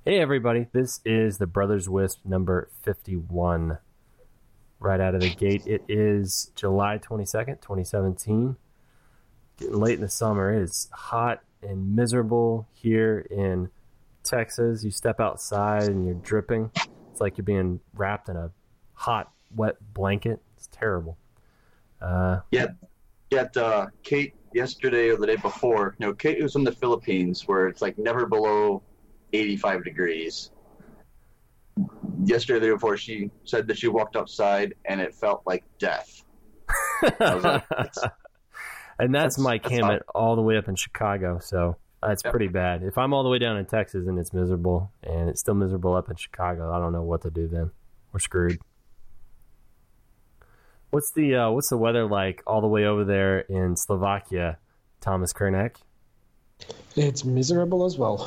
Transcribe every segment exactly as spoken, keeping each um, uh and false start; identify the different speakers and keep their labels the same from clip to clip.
Speaker 1: Hey everybody, this is the Brothers Wisp number fifty-one. Right out of the gate, it is July twenty-second, twenty seventeen. Getting late in the summer. It is hot and miserable here in Texas. You step outside and you're dripping. It's like you're being wrapped in a hot, wet blanket. It's terrible. Uh,
Speaker 2: yeah, yet uh, Kate yesterday or the day before, you know, Kate was in the Philippines where it's like never below eighty-five degrees. Yesterday, the day before, she said that she walked outside and it felt like death. I was like, that's,
Speaker 1: and that's, that's Mike
Speaker 2: that's
Speaker 1: Hammett all the way up in Chicago, so that's yep. pretty bad. If I'm all the way down in Texas and it's miserable, and it's still miserable up in Chicago, I don't know what to do then. We're screwed. What's the uh, what's the weather like all the way over there in Slovakia, Thomas Kernek?
Speaker 3: It's miserable as well.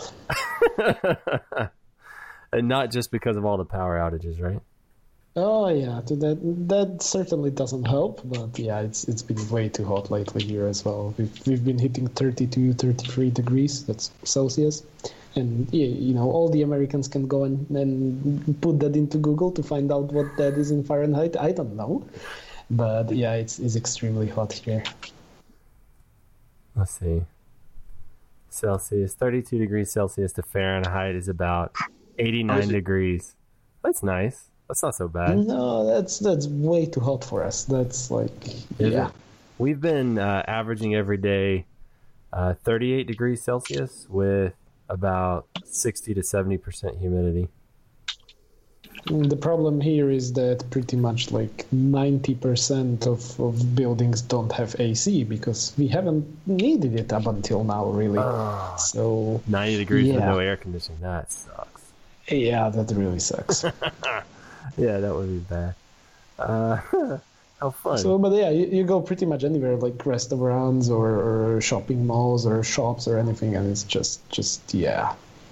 Speaker 1: And not just because of all the power outages, right?
Speaker 3: Oh yeah, that that certainly doesn't help. But yeah, it's it's been way too hot lately here as well. We've we've been hitting thirty-two, thirty-three degrees. That's Celsius, and yeah, you know, all the Americans can go and, and put that into Google to find out what that is in Fahrenheit. I don't know, but yeah, it's it's extremely hot here.
Speaker 1: Let's see. Celsius, thirty-two degrees Celsius to Fahrenheit is about eighty-nine degrees. That's nice. That's not so bad.
Speaker 3: No, that's that's way too hot for us. That's like,
Speaker 1: is
Speaker 3: yeah.
Speaker 1: It? We've been uh, averaging every day uh, thirty-eight degrees Celsius with about sixty to seventy percent humidity.
Speaker 3: The problem here is that pretty much like ninety percent of, of buildings don't have A C because we haven't needed it up until now, really.
Speaker 1: Oh,
Speaker 3: so
Speaker 1: ninety degrees yeah. with no air conditioning. That sucks.
Speaker 3: Yeah, that really sucks.
Speaker 1: Yeah, that would be bad. Uh, how fun.
Speaker 3: So, but yeah, you, you go pretty much anywhere, like restaurants or, or shopping malls or shops or anything, and it's just, just yeah.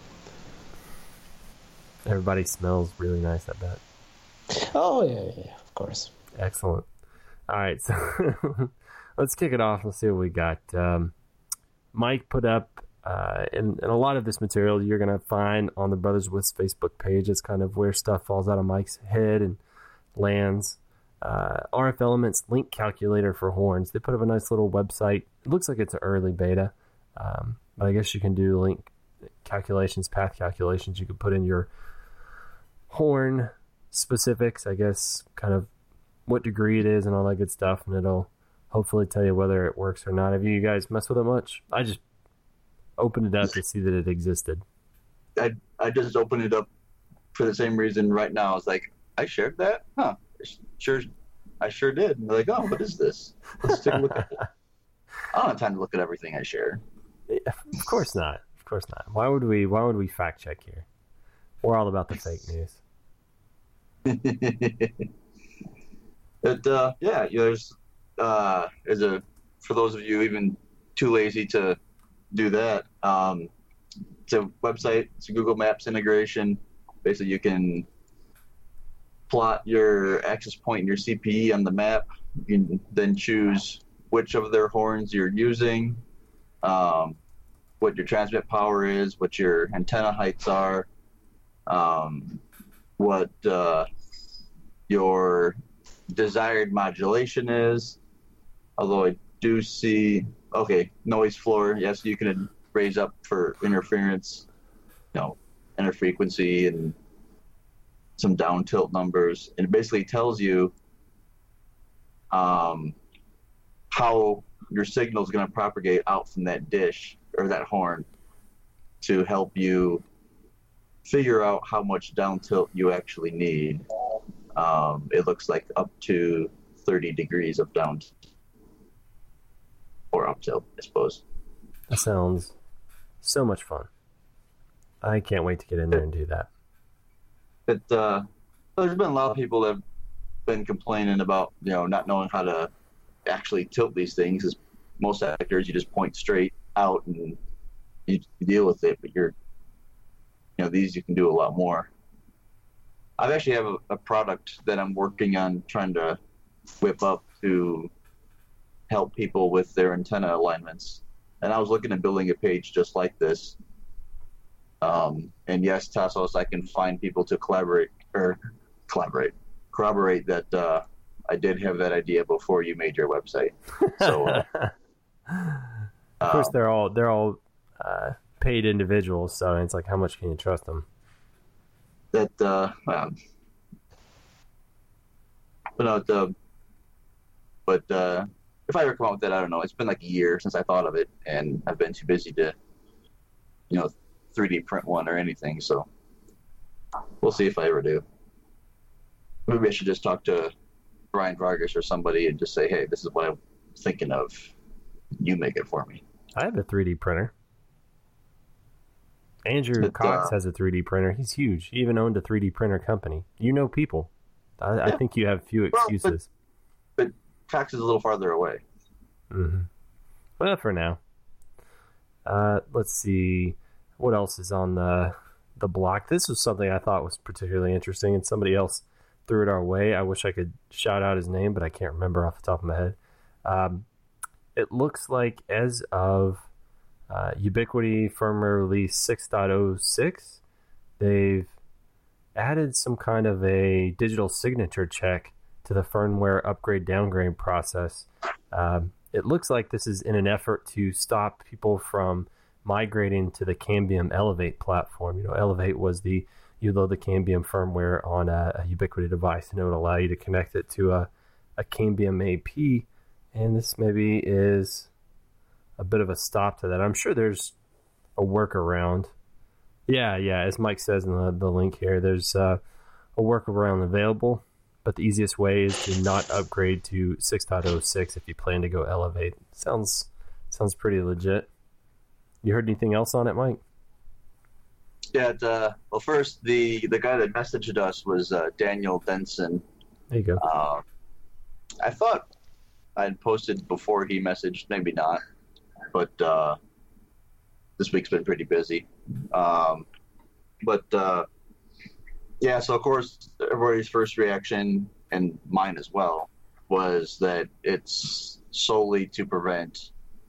Speaker 1: Everybody smells really nice, I bet.
Speaker 3: Oh, yeah, yeah, yeah, of course.
Speaker 1: Excellent. All right, so let's kick it off. Let's see what we got. Um, Mike put up, uh, and, and a lot of this material you're going to find on the Brothers Wisp Facebook page. It's kind of where stuff falls out of Mike's head and lands. Uh, R F Elements link calculator for horns. They put up a nice little website. It looks like it's an early beta, um, but I guess you can do link calculations, path calculations. You could put in your horn specifics, I guess, kind of what degree it is and all that good stuff, and it'll hopefully tell you whether it works or not. Have you guys messed with it much? I just opened it up to see that it existed.
Speaker 2: I I just opened it up for the same reason right now. It's like, I shared that? Huh. Sure, I sure did. And they're like, oh, what is this? Let's take a look at it. I don't have time to look at everything I share.
Speaker 1: Yeah, of course not. Of course not. Why would we why would we fact check here? We're all about the fake news.
Speaker 2: But uh, yeah, there's uh, there's a for those of you even too lazy to do that. Um, it's a website. It's a Google Maps integration. Basically, you can plot your access point and your C P E on the map. You can then choose which of their horns you're using, um, what your transmit power is, what your antenna heights are, um, what uh, your desired modulation is. Although I do see, okay, noise floor. Yes, you can raise up for interference, you know, interfrequency and some down tilt numbers. And it basically tells you um, how your signal is going to propagate out from that dish or that horn to help you figure out how much down tilt you actually need. Um, it looks like up to thirty degrees of down or up tilt, I suppose.
Speaker 1: That sounds so much fun. I can't wait to get in there and do that.
Speaker 2: It, uh, there's been a lot of people that have been complaining about, you know, not knowing how to actually tilt these things. Because most actors, you just point straight out and you, you deal with it. But you're, you know, these you can do a lot more. I actually have a, a product that I'm working on trying to whip up to help people with their antenna alignments. And I was looking at building a page just like this. Um, and yes, Tassos, I can find people to collaborate or collaborate, corroborate that uh, I did have that idea before you made your website. So, uh,
Speaker 1: of course,
Speaker 2: um,
Speaker 1: they're all they're all uh, paid individuals, so it's like, how much can you trust them?
Speaker 2: that uh, um, but no, the, but uh, if I ever come up with that, I don't know. It's been like a year since I thought of it, and I've been too busy to, you know, three D print one or anything. So we'll see if I ever do. Maybe I should just talk to Ryan Vargas or somebody and just say, hey, this is what I'm thinking of. You make it for me.
Speaker 1: I have a three D printer. Andrew
Speaker 2: But,
Speaker 1: Cox
Speaker 2: uh,
Speaker 1: has a three D printer. He's huge. He even owned a three D printer company. You know people. I, I
Speaker 2: Yeah.
Speaker 1: think you have few
Speaker 2: Well, but-
Speaker 1: excuses.
Speaker 2: But Cox is a little farther away.
Speaker 1: Mm-hmm. Well, for now. Uh, let's see. What else is on the the block? This was something I thought was particularly interesting, and somebody else threw it our way. I wish I could shout out his name, but I can't remember off the top of my head. Um, it looks like as of uh, Ubiquiti firmware release six point oh six, they've added some kind of a digital signature check to the firmware upgrade downgrade process. Um, it looks like this is in an effort to stop people from migrating to the Cambium Elevate platform. You know, Elevate was the, you load the Cambium firmware on a, a Ubiquiti device and it would allow you to connect it to a, a Cambium A P. And this maybe is a bit of a stop to that. I'm sure there's a workaround. Yeah, yeah, as Mike says in the, the link here, there's uh, a workaround available. But the easiest way is to not upgrade to six point oh six if you plan to go Elevate. Sounds sounds pretty legit. You heard anything else on it, Mike?
Speaker 2: Yeah. It, uh, well, first the the guy that messaged us was uh, Daniel Denson.
Speaker 1: There you go.
Speaker 2: Uh, I thought I'd posted before he messaged, maybe not, but uh, this week's been pretty busy. Um, but uh, yeah, so of course everybody's first reaction, and mine as well, was that it's solely to prevent,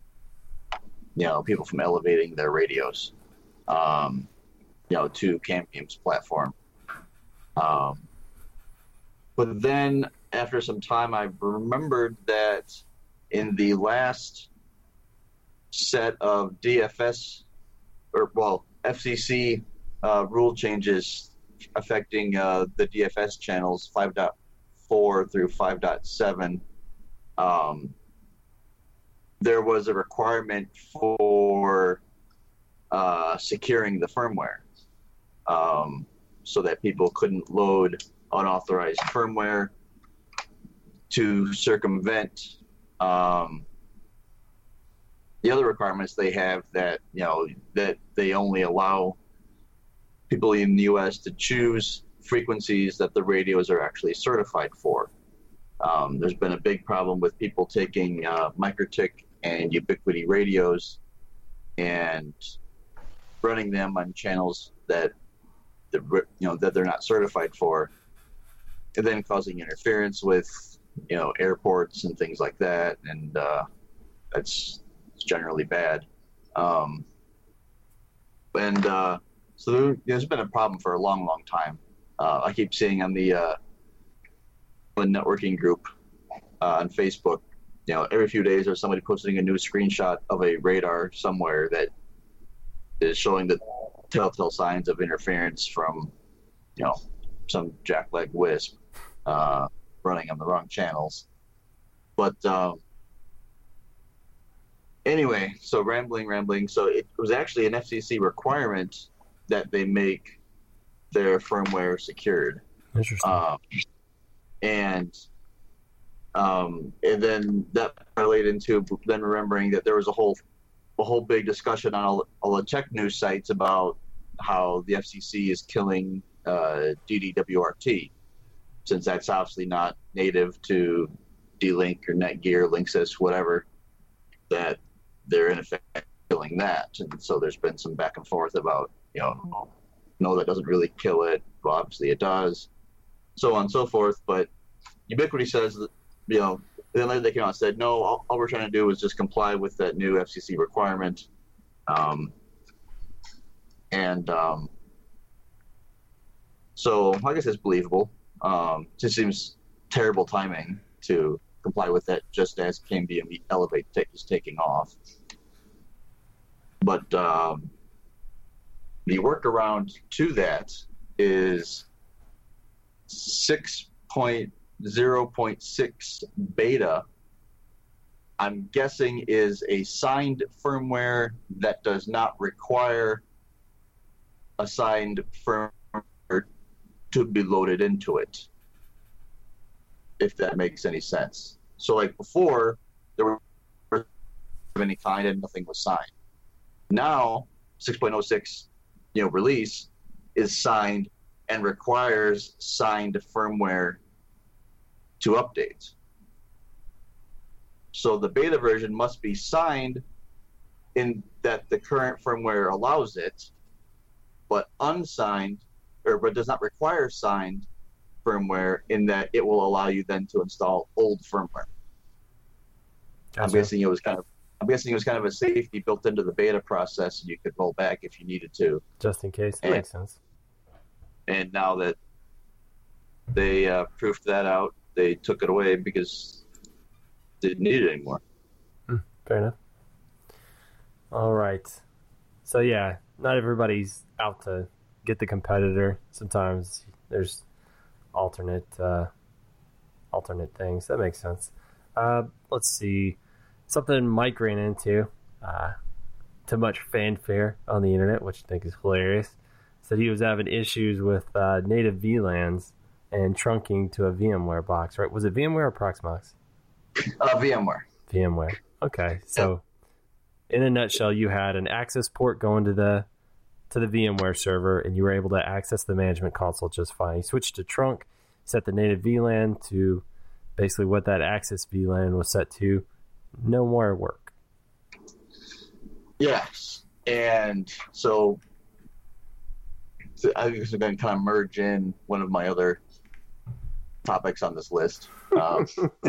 Speaker 2: you know, people from elevating their radios, um, you know, to Cambium's platform. Um, but then after some time, I remembered that in the last set of D F S, or well, F C C uh, rule changes affecting uh, the D F S channels five point four through five point seven, um, there was a requirement for uh, securing the firmware, um, so that people couldn't load unauthorized firmware to circumvent um, the other requirements they have, that, you know, that they only allow people in the U S to choose frequencies that the radios are actually certified for. Um, there's been a big problem with people taking uh, MikroTik and Ubiquiti radios and running them on channels that the you know that they're not certified for, and then causing interference with, you know, airports and things like that, and uh, that's generally bad. Um, and uh, so there, there's been a problem for a long, long time. Uh, I keep seeing on the uh, the networking group uh, on Facebook, you know, every few days there's somebody posting a new screenshot of a radar somewhere that is showing the telltale signs of interference from, you know, some jackleg wisp uh, running on the wrong channels. But um, anyway, so rambling, rambling. So it was actually an F C C requirement that they make their firmware secured.
Speaker 1: Interesting.
Speaker 2: Um, and um, and then that related into then remembering that there was a whole a whole big discussion on all, all the tech news sites about how the F C C is killing uh, D D W R T, since that's obviously not native to D-Link or Netgear, Linksys, whatever, that they're in effect killing that. And so there's been some back and forth about, you know, no, that doesn't really kill it. Well, obviously it does, so on and so forth. But Ubiquiti says that, you know, then later they came out and said, no, all, all we're trying to do is just comply with that new F C C requirement. Um, And um, so I guess it's believable. Um, it just seems terrible timing to comply with that just as K M D M Elevate take, is taking off. But um, the workaround to that is six point zero point six beta. I'm guessing is a signed firmware that does not require a signed firmware to be loaded into it, if that makes any sense. So like before, there were of any kind and nothing was signed. Now, six point oh six, you know, release is signed and requires signed firmware to update. So the beta version must be signed in that the current firmware allows it, but unsigned, or but does not require signed firmware in that it will allow you then to install old firmware. Gotcha. I'm guessing it was kind of I'm guessing it was kind of a safety built into the beta process, and you could roll back if you needed to.
Speaker 1: Just in case. That
Speaker 2: and,
Speaker 1: makes sense.
Speaker 2: And now that they uh, proofed that out, they took it away because they didn't need it anymore.
Speaker 1: Hmm, fair enough. All right. So yeah, not everybody's out to get the competitor. Sometimes there's alternate uh, alternate things. That makes sense. Uh, let's see. Something Mike ran into uh, to much fanfare on the internet, which I think is hilarious. Said he was having issues with uh, native V LANs and trunking to a VMware box, right? Was it VMware or Proxmox?
Speaker 2: Uh, VMware.
Speaker 1: VMware. Okay. So in a nutshell, you had an access port going to the to the VMware server, and you were able to access the management console just fine. You switched to trunk, set the native V LAN to basically what that access V LAN was set to. No more work.
Speaker 2: Yes. And so, so I think I'm going to kind of merge in one of my other topics on this list um,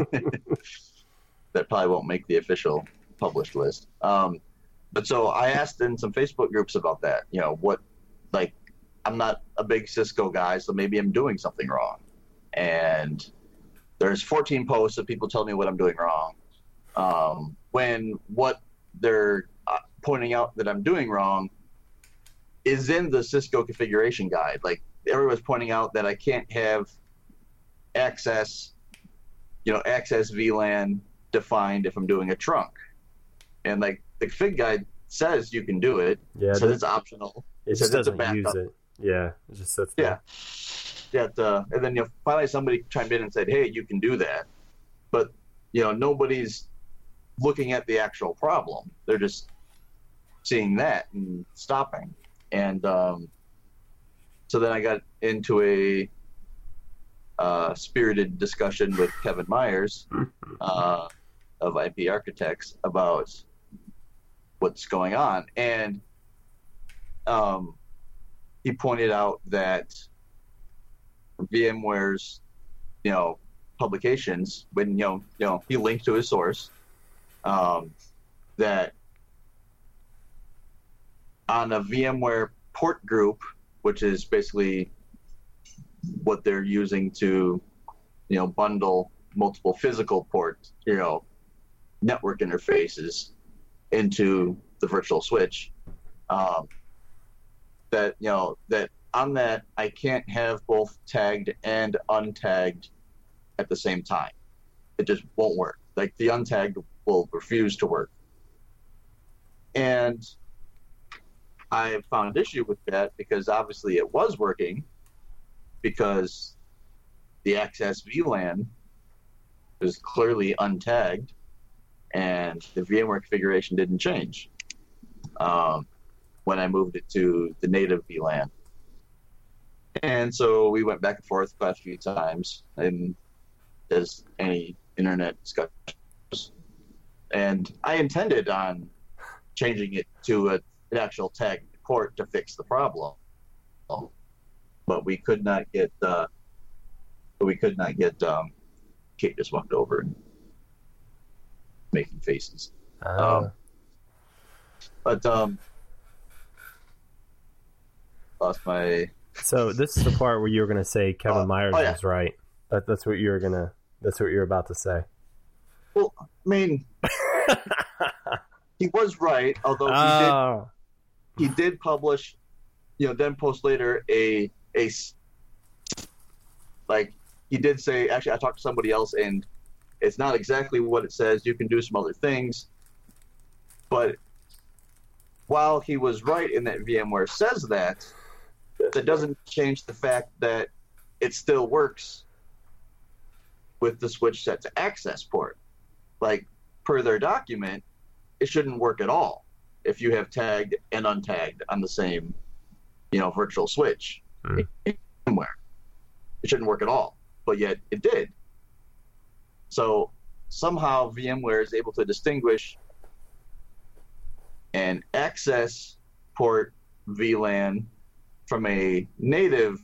Speaker 2: that probably won't make the official published list. Um, but so I asked in some Facebook groups about that. You know, what, like, I'm not a big Cisco guy, so maybe I'm doing something wrong. And there's fourteen posts of people telling me what I'm doing wrong. Um, when what they're uh, pointing out that I'm doing wrong is in the Cisco configuration guide. Like, everyone's pointing out that I can't have access, you know, access V LAN defined if I'm doing a trunk. And, like, the config guide says you can do it.
Speaker 1: Yeah,
Speaker 2: it says it's optional.
Speaker 1: It, it just doesn't use it. Yeah, it just sits there.
Speaker 2: Yeah. Yeah, uh, and then, you know, finally somebody chimed in and said, hey, you can do that. But, you know, nobody's looking at the actual problem. They're just seeing that and stopping. And um, so then I got into a uh, spirited discussion with Kevin Myers uh, of I P Architects about what's going on. And um, he pointed out that VMware's, you know, publications, when, you know, you know, he linked to his source, Um, that on a VMware port group, which is basically what they're using to, you know, bundle multiple physical port, you know, network interfaces into the virtual switch, um, that, you know, that on that I can't have both tagged and untagged at the same time. It just won't work. Like, the untagged will refuse to work. And I found issue with that because obviously it was working, because the access V LAN was clearly untagged and the VMware configuration didn't change um, when I moved it to the native V LAN. And so we went back and forth quite a few times, and as any internet discussion. And I intended on changing it to a, an actual tagged port to fix the problem, but we could not get. Uh, we could not get. Um, Kate just walked over and making faces.
Speaker 1: Uh.
Speaker 2: Um, but um, lost my.
Speaker 1: So this is the part where you were going to say Kevin
Speaker 2: Uh,
Speaker 1: Myers
Speaker 2: oh, yeah.
Speaker 1: was right. That, that's what you were gonna. That's what you're about to say.
Speaker 2: Well, I mean, he was right, although he
Speaker 1: Oh,
Speaker 2: did he did publish, you know, then post later a a s- like he did say. Actually, I talked to somebody else, and it's not exactly what it says. You can do some other things, but while he was right in that VMware says that, that doesn't change the fact that it still works with the switch set to access port. Like, per their document, it shouldn't work at all if you have tagged and untagged on the same, you know, virtual switch.
Speaker 1: Mm.
Speaker 2: VMware. It shouldn't work at all, but yet it did. So somehow VMware is able to distinguish an access port V LAN from a native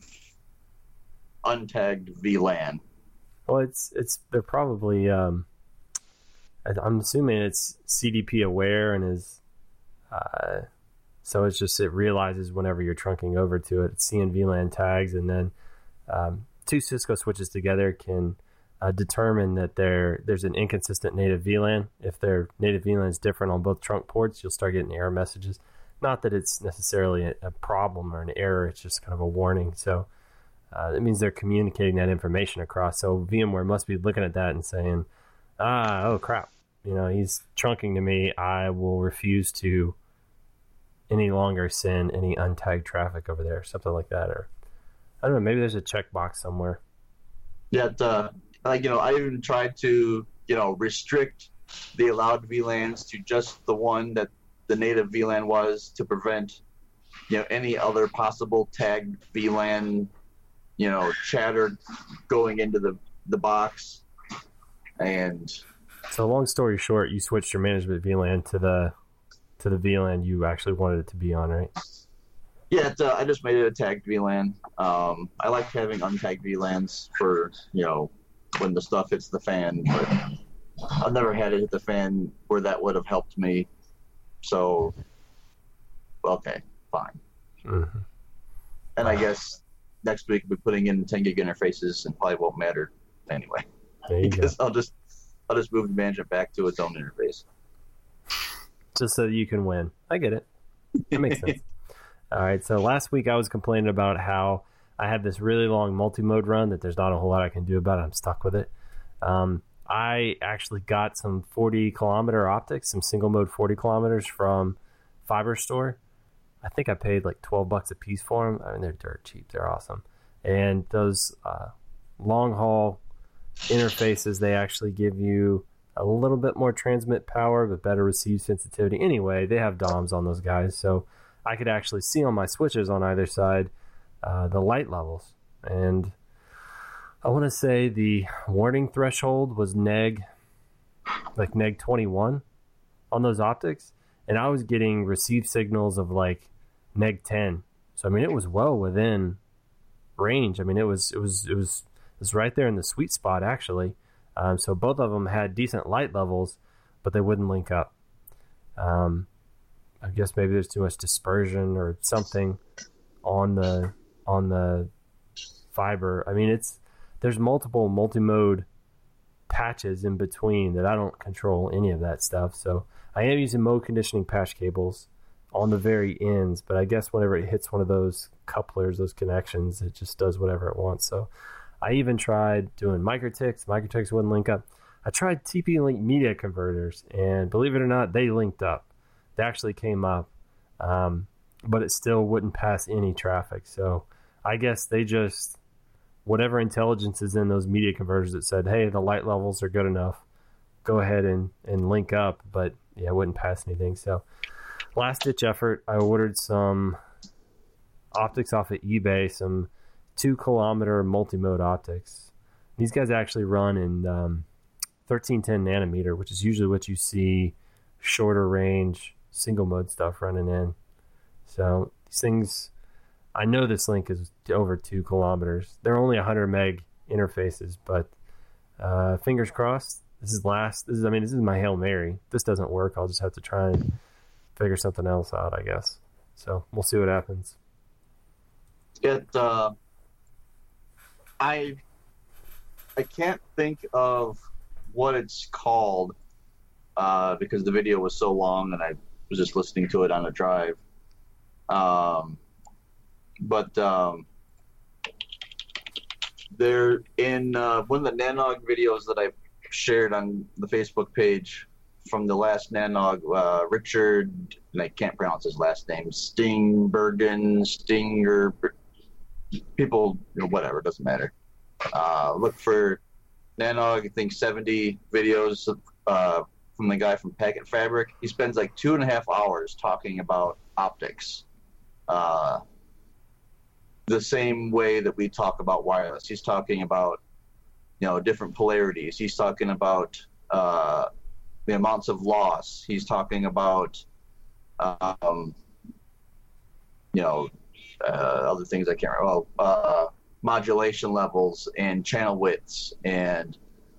Speaker 2: untagged V LAN.
Speaker 1: well, it's it's they're probably. Um, I- I'm assuming it's C D P aware and is. Uh, so it's just it realizes whenever you're trunking over to it, it's seeing V LAN tags, and then um, two Cisco switches together can uh, determine that there there's an inconsistent native V LAN. If their native V LAN is different on both trunk ports, you'll start getting error messages. Not that it's necessarily a, a problem or an error; it's just kind of a warning. So uh, it means they're communicating that information across. So VMware must be looking at that and saying, "Ah, oh crap! You know, he's trunking to me. I will refuse to any longer send any untagged traffic over there," something like that. Or I don't know, maybe there's a checkbox somewhere.
Speaker 2: Yet, uh, like, you know, I even tried to, you know, restrict the allowed V LANs to just the one that the native V LAN was to prevent, you know, any other possible tagged V LAN, you know, chatter going into the, the box. And
Speaker 1: So long story short, you switched your management V LAN to the to the V LAN you actually wanted it to be on, right?
Speaker 2: yeah, it, uh, I just made it a tagged V LAN. Um, I like having untagged V LANs for, you know, when the stuff hits the fan, but I've never had it hit the fan where that would have helped me. So, okay, fine.
Speaker 1: Mm-hmm.
Speaker 2: And I guess next week we'll be putting in ten gig interfaces and probably won't matter anyway.
Speaker 1: There you go.
Speaker 2: Because I'll just I'll just move the management back to its own interface.
Speaker 1: Just so you can win. I get it. That makes sense. All right. So last week I was complaining about how I had this really long multi-mode run that there's not a whole lot I can do about it. I'm stuck with it. Um, I actually got some forty kilometer optics, some single mode forty kilometers from Fiber Store. I think I paid like twelve bucks a piece for them. I mean, they're dirt cheap. They're awesome. And those uh, long haul interfaces, they actually give you a little bit more transmit power, but better receive sensitivity. Anyway, they have D O Ms on those guys, so I could actually see on my switches on either side uh, the light levels. And I want to say the warning threshold was neg, like neg twenty-one on those optics, and I was getting receive signals of like neg ten. So I mean, it was well within range. I mean, it was it was it was it was right there in the sweet spot actually. Um, so both of them had decent light levels, but they wouldn't link up. Um, I guess maybe there's too much dispersion or something on the on the fiber. I mean, it's there's multiple multi-mode patches in between that I don't control any of that stuff. So I am using mode conditioning patch cables on the very ends, but I guess whenever it hits one of those couplers, those connections, it just does whatever it wants. So I even tried doing MikroTiks. MikroTiks wouldn't link up. I tried T P-Link media converters, and believe it or not, they linked up. They actually came up, um, but it still wouldn't pass any traffic. So I guess they just, whatever intelligence is in those media converters that said, hey, the light levels are good enough, go ahead and, and link up. But yeah, it wouldn't pass anything. So last ditch effort, I ordered some optics off of eBay, some two kilometer multi-mode optics. These guys actually run in um, thirteen ten nanometer, which is usually what you see shorter range single mode stuff running in. So these things, I know this link is over two kilometers. They're only one hundred meg interfaces, but uh, fingers crossed. This is last. This is, I mean, this is my Hail Mary. If this doesn't work, I'll just have to try and figure something else out, I guess. So we'll see what happens.
Speaker 2: It, uh, I, I can't think of what it's called uh, because the video was so long and I was just listening to it on a drive. Um, but um, they're in uh, one of the Nanog videos that I shared on the Facebook page from the last Nanog, uh, Richard, and I can't pronounce his last name, Stingbergen, Stinger, people, you know, whatever, it doesn't matter. Uh, look for Nanog, I think seventy videos uh, from the guy from Packet Fabric. He spends like two and a half hours talking about optics. Uh, the same way that we talk about wireless. He's talking about, you know, different polarities. He's talking about uh, the amounts of loss. He's talking about, um, you know, uh, other things I can't remember. Oh, uh, modulation levels and channel widths and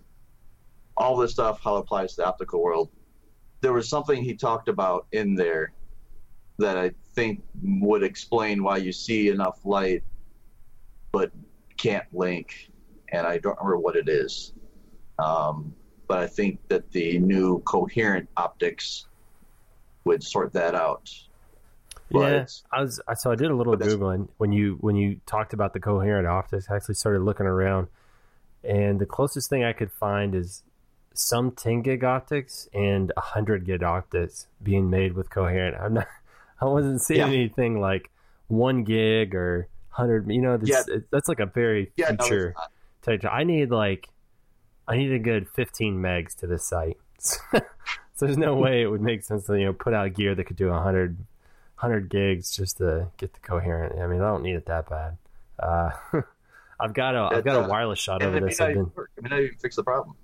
Speaker 2: all this stuff, how it applies to the optical world. There was something he talked about in there that I think would explain why you see enough light but can't link, and I don't remember what it is. Um, but I think that the new coherent optics would sort that out.
Speaker 1: Yeah, I was so I did a little
Speaker 2: But that's-
Speaker 1: googling when you when you talked about the coherent optics. I actually started looking around, and the closest thing I could find is some ten gig optics and one hundred gig optics being made with coherent. I'm not, I wasn't seeing
Speaker 2: Yeah.
Speaker 1: anything like one gig or one hundred. You know, this,
Speaker 2: Yeah.
Speaker 1: it, that's like a very
Speaker 2: Yeah, no, it's
Speaker 1: future
Speaker 2: not.
Speaker 1: type. I need like I need a good fifteen megs to this site. So there's no way it would make sense to, you know, put out gear that could do one hundred, one hundred gigs just to get the coherent. I mean, I don't need it that bad. Uh, I've got a I've got a
Speaker 2: uh,
Speaker 1: wireless shot
Speaker 2: And
Speaker 1: over
Speaker 2: it may
Speaker 1: this.
Speaker 2: not
Speaker 1: I've
Speaker 2: even
Speaker 1: been,
Speaker 2: work. It may not even fix the problem.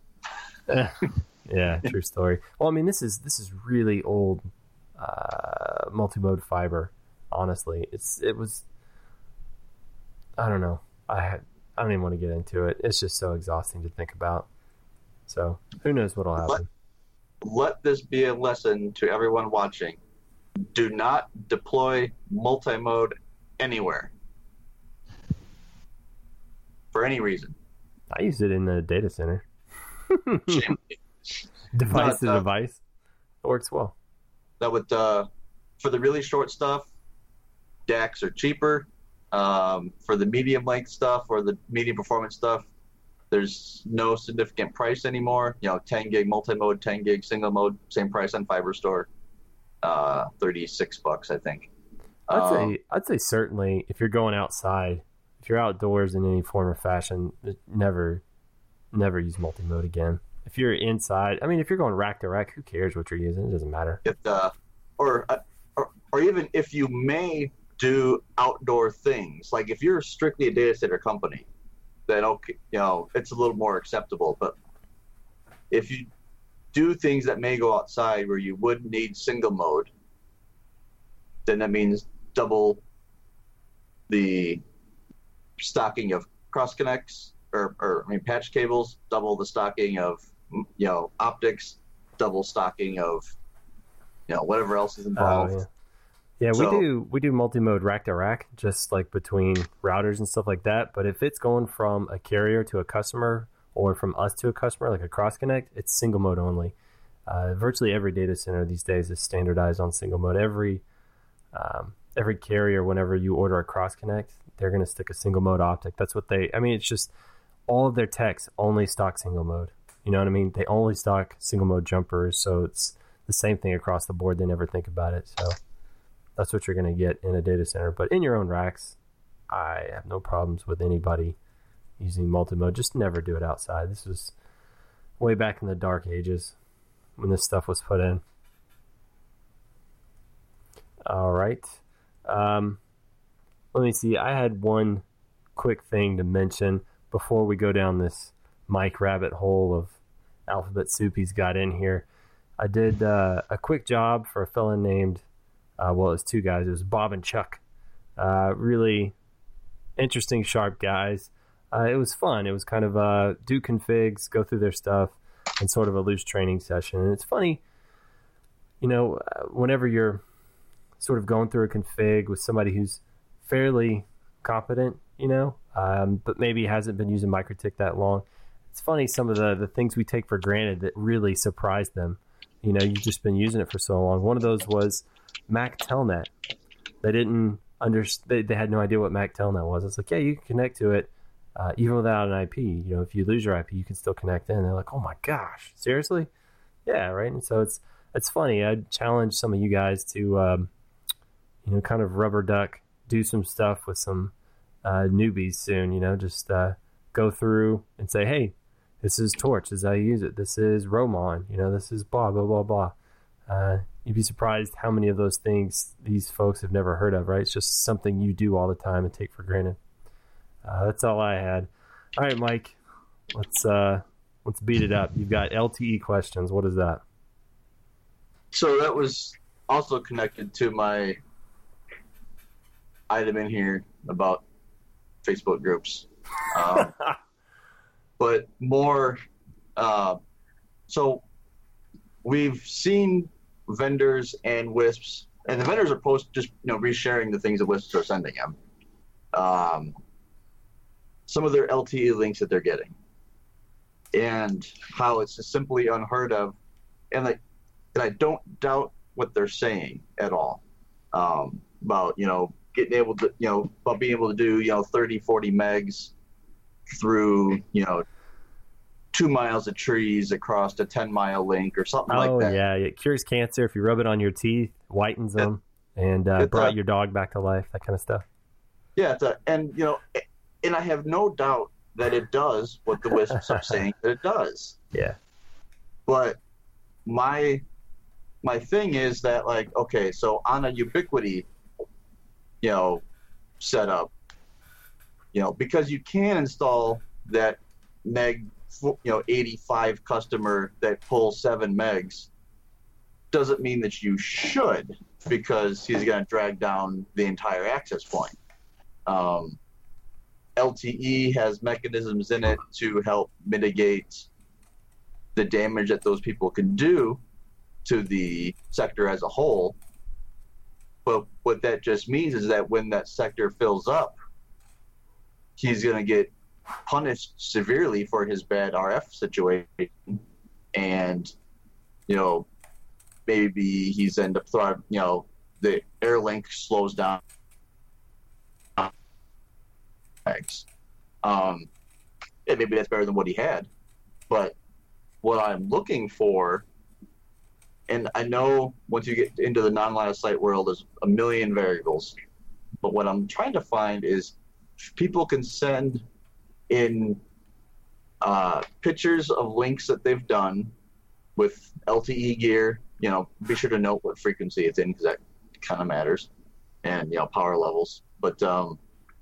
Speaker 1: yeah, true story. Well, I mean, this is this is really old uh, multimode fiber. Honestly, it's it was. I don't know. I had, I don't even want to get into it. It's just so exhausting to think about. So who knows what'll happen?
Speaker 2: Let this be a lesson to everyone watching. Do not deploy multi-mode anywhere. For any reason.
Speaker 1: I use it in the data center.
Speaker 2: Shame.
Speaker 1: Device to
Speaker 2: Not, uh,
Speaker 1: device. It works well.
Speaker 2: That would, uh, for the really short stuff, D A Cs are cheaper. Um, for the medium length stuff or the medium performance stuff, there's no significant price anymore. You know, ten gig multi-mode, ten gig single mode, same price on Fiber Store. Uh, thirty-six bucks, I think.
Speaker 1: I'd
Speaker 2: Um,
Speaker 1: say I'd say certainly if you're going outside, if you're outdoors in any form or fashion, never never use multi-mode again. If you're inside, I mean, if you're going rack to rack, who cares what you're using? It doesn't matter.
Speaker 2: If uh, or, uh, or or even if you may do outdoor things, like if you're strictly a data center company, then okay, you know, it's a little more acceptable. But if you do things that may go outside where you would need single mode, then that means double the stocking of cross connects or, or I mean patch cables, double the stocking of, you know, optics, double stocking of, you know, whatever else is involved.
Speaker 1: Oh, yeah. Yeah,
Speaker 2: So-
Speaker 1: we do we do multi-mode rack to rack, just like between routers and stuff like that. But if it's going from a carrier to a customer or from us to a customer, like a cross connect, it's single mode only. Uh, virtually every data center these days is standardized on single mode. Every um, every carrier, whenever you order a cross connect, they're going to stick a single mode optic. That's what they. I mean, it's just all of their techs only stock single mode. You know what I mean? They only stock single mode jumpers, so it's the same thing across the board. They never think about it. So that's what you're going to get in a data center. But in your own racks, I have no problems with anybody using multi-mode. Just never do it outside. This was way back in the dark ages when this stuff was put in. All right. Um, let me see. I had one quick thing to mention before we go down this Mike rabbit hole of alphabet soup he's got in here. I did uh, a quick job for a fella named Uh, well, it was two guys. It was Bob and Chuck. Uh, really interesting, sharp guys. Uh, it was fun. It was kind of uh, do configs, go through their stuff, and sort of a loose training session. And it's funny, you know, uh, whenever you're sort of going through a config with somebody who's fairly competent, you know, um, but maybe hasn't been using MikroTik that long. It's funny, some of the, the things we take for granted that really surprised them. You know, you've just been using it for so long. One of those was Mac Telnet. They didn't understand, they, they had no idea what Mac Telnet was. It's like, yeah, you can connect to it uh, even without an I P. You know, if you lose your I P, you can still connect in. They're like, oh my gosh, seriously? Yeah, right? And so it's it's funny. I'd challenge some of you guys to, um, you know, kind of rubber duck, do some stuff with some uh, newbies soon, you know, just uh, go through and say, hey, this is Torch, this is how you use it. This is Roman, you know, this is blah, blah, blah, blah. Uh, you'd be surprised how many of those things these folks have never heard of, right? It's just something you do all the time and take for granted. Uh, that's all I had. All right, Mike, let's uh, let's beat it up. You've got L T E questions. What is that?
Speaker 2: So that was also connected to my item in here about Facebook groups. Um, but more, uh, so we've seen vendors and W I S Ps, and the vendors are post just, you know, resharing the things that W I S Ps are sending them. Um, some of their L T E links that they're getting, and how it's just simply unheard of, and like, and I don't doubt what they're saying at all, um, about, you know, getting able to, you know, about being able to do, you know, thirty, forty megs through, you know, two miles of trees across a ten mile link or something
Speaker 1: oh,
Speaker 2: like that.
Speaker 1: yeah, it cures cancer if you rub it on your teeth, whitens them, it, and uh, brought a, your dog back to life, that kind of stuff.
Speaker 2: Yeah, it's a, and, you know, and I have no doubt that it does what the W I S Ps are saying that it does.
Speaker 1: Yeah.
Speaker 2: But my my thing is that, like, okay, so on a Ubiquiti, you know, setup, you know, because you can install that meg, you know, eighty-five customer that pulls seven megs, doesn't mean that you should, because he's going to drag down the entire access point. Um, L T E has mechanisms in it to help mitigate the damage that those people can do to the sector as a whole. But what that just means is that when that sector fills up, he's going to get punished severely for his bad R F situation. And, you know, maybe he's end up throwing, you know, the air link slows down. Um, and maybe that's better than what he had. But what I'm looking for, and I know once you get into the non-line of sight world, there's a million variables. But what I'm trying to find is people can send in uh, pictures of links that they've done with L T E gear. You know, be sure to note what frequency it's in, because that kind of matters, and, you know, power levels. But um,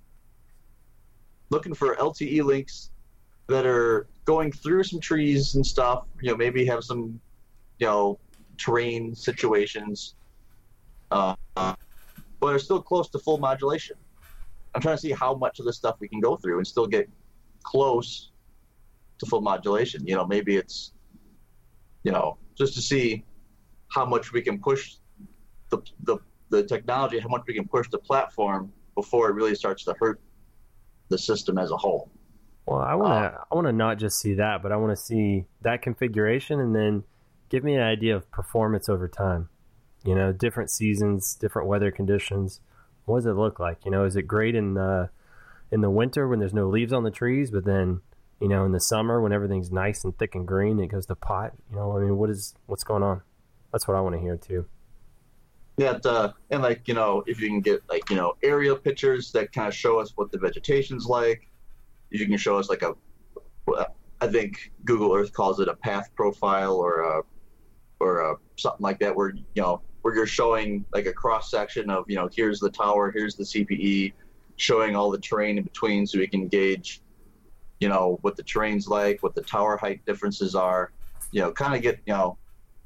Speaker 2: looking for L T E links that are going through some trees and stuff, you know, maybe have some, you know, terrain situations, uh, but are still close to full modulation. I'm trying to see how much of this stuff we can go through and still get close to full modulation. You know, maybe it's, you know, just to see how much we can push the the, the technology, how much we can push the platform before it really starts to hurt the system as a whole.
Speaker 1: Well, I want to uh, I want to not just see that, but I want to see that configuration, and then give me an idea of performance over time. You know, different seasons, different weather conditions. What does it look like? You know, is it great in the in the winter when there's no leaves on the trees, but then, you know, in the summer when everything's nice and thick and green, it goes to pot? You know, I mean, what is what's going on? That's what I want to hear too.
Speaker 2: Yeah, uh, and like, you know, if you can get, like, you know, aerial pictures that kind of show us what the vegetation's like. You can show us like a, I think Google Earth calls it a path profile or a, or a, something like that, where, you know, where you're showing like a cross section of, you know, here's the tower, here's the C P E, showing all the terrain in between, so we can gauge, you know, what the terrain's like, what the tower height differences are, you know, kind of get, you know,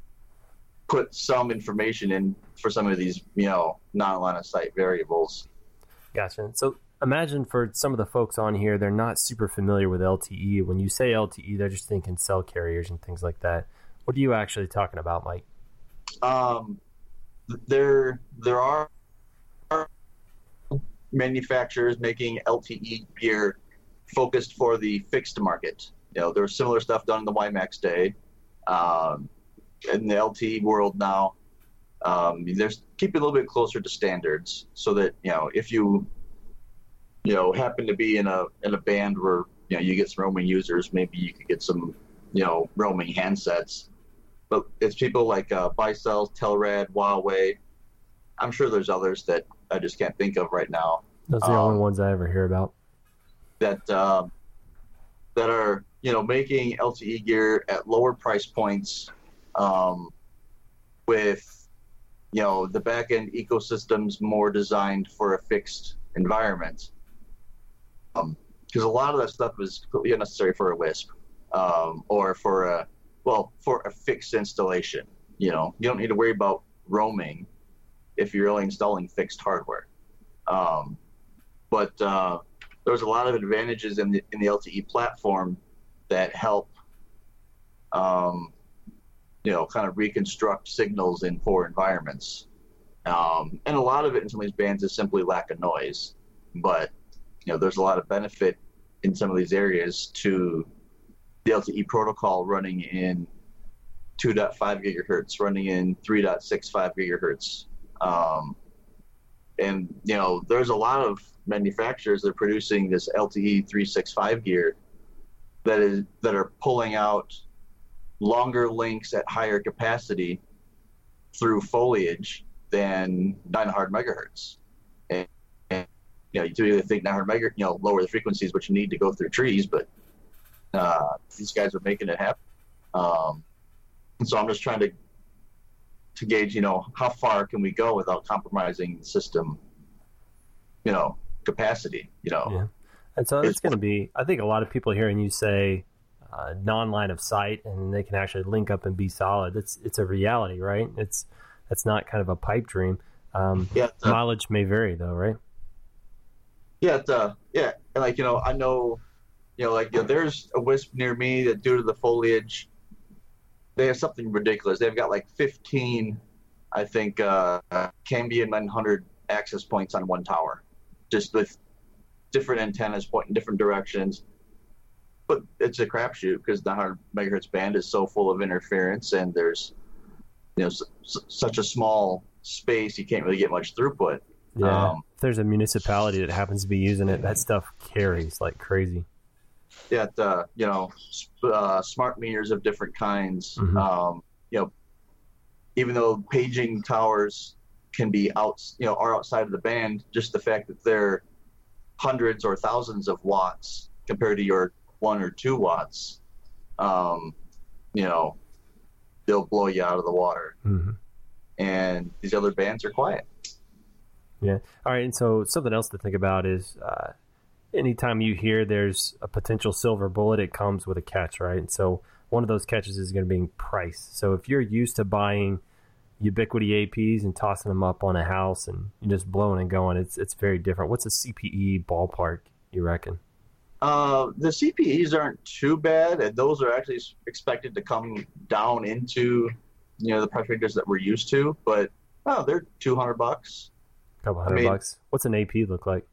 Speaker 2: put some information in for some of these, you know, non-line of sight variables.
Speaker 1: Gotcha. So imagine for some of the folks on here, they're not super familiar with L T E. When you say L T E, they're just thinking cell carriers and things like that. What are you actually talking about, Mike?
Speaker 2: Um, there, there are manufacturers making L T E gear focused for the fixed market. You know, there was similar stuff done in the WiMAX day. Um, in the L T E world now, um, there's keep it a little bit closer to standards, so that you know if you you know happen to be in a in a band where you know you get some roaming users, maybe you could get some you know roaming handsets. But it's people like uh, Bicel, Telrad, Huawei. I'm sure there's others that I just can't think of right now.
Speaker 1: Those are the um, only ones I ever hear about.
Speaker 2: That uh, that are you know making L T E gear at lower price points, um, with you know the back end ecosystems more designed for a fixed environment. Um, because a lot of that stuff is completely unnecessary for a WISP, um, or for a well for a fixed installation. You know, you don't need to worry about roaming if you're only installing fixed hardware. Um, but uh, there's a lot of advantages in the in the L T E platform that help, um, you know, kind of reconstruct signals in poor environments. Um, and a lot of it in some of these bands is simply lack of noise. But, you know, there's a lot of benefit in some of these areas to the L T E protocol running in two point five gigahertz, running in three point six five gigahertz. Um, and, you know, there's a lot of manufacturers that are producing this L T E three sixty-five gear that is that are pulling out longer links at higher capacity through foliage than nine hundred megahertz. And, and you know, you typically think nine hundred megahertz, you know, lower the frequencies, which you need to go through trees, but uh, these guys are making it happen. Um, and so I'm just trying to to gauge, you know, how far can we go without compromising the system, you know, capacity, you know.
Speaker 1: Yeah. And so it's going to be, I think a lot of people hearing you say uh, non-line of sight and they can actually link up and be solid. It's it's a reality, right? It's It's not kind of a pipe dream. Um, yeah, uh, mileage may vary though, right?
Speaker 2: Yeah, it's, uh, yeah. And like, you know, I know, you know, like you know, there's a WISP near me that due to the foliage, they have something ridiculous. They've got like fifteen, I think, uh, Cambium nine hundred access points on one tower, just with different antennas pointing different directions. But it's a crapshoot because the one hundred megahertz band is so full of interference, and there's, you know, s- such a small space, you can't really get much throughput.
Speaker 1: Yeah,
Speaker 2: um,
Speaker 1: if there's a municipality that happens to be using it, that stuff carries like crazy.
Speaker 2: Yeah, uh, you know, uh, smart meters of different kinds. Mm-hmm. Um, you know, even though paging towers can be out, you know, are outside of the band, just the fact that they're hundreds or thousands of watts compared to your one or two watts, um, you know, they'll blow you out of the water. Mm-hmm. And these other bands are quiet.
Speaker 1: Yeah. All right. And so something else to think about is uh, anytime you hear there's a potential silver bullet, it comes with a catch, right? And so one of those catches is going to be price. So if you're used to buying Ubiquiti A Ps and tossing them up on a house and you're just blowing and going, it's it's very different. What's a C P E ballpark, you reckon?
Speaker 2: Uh, the C P Es aren't too bad, and those are actually expected to come down into, you know, the price ranges that we're used to. But oh, they're two hundred bucks.
Speaker 1: A couple hundred I mean, bucks. What's an A P look like?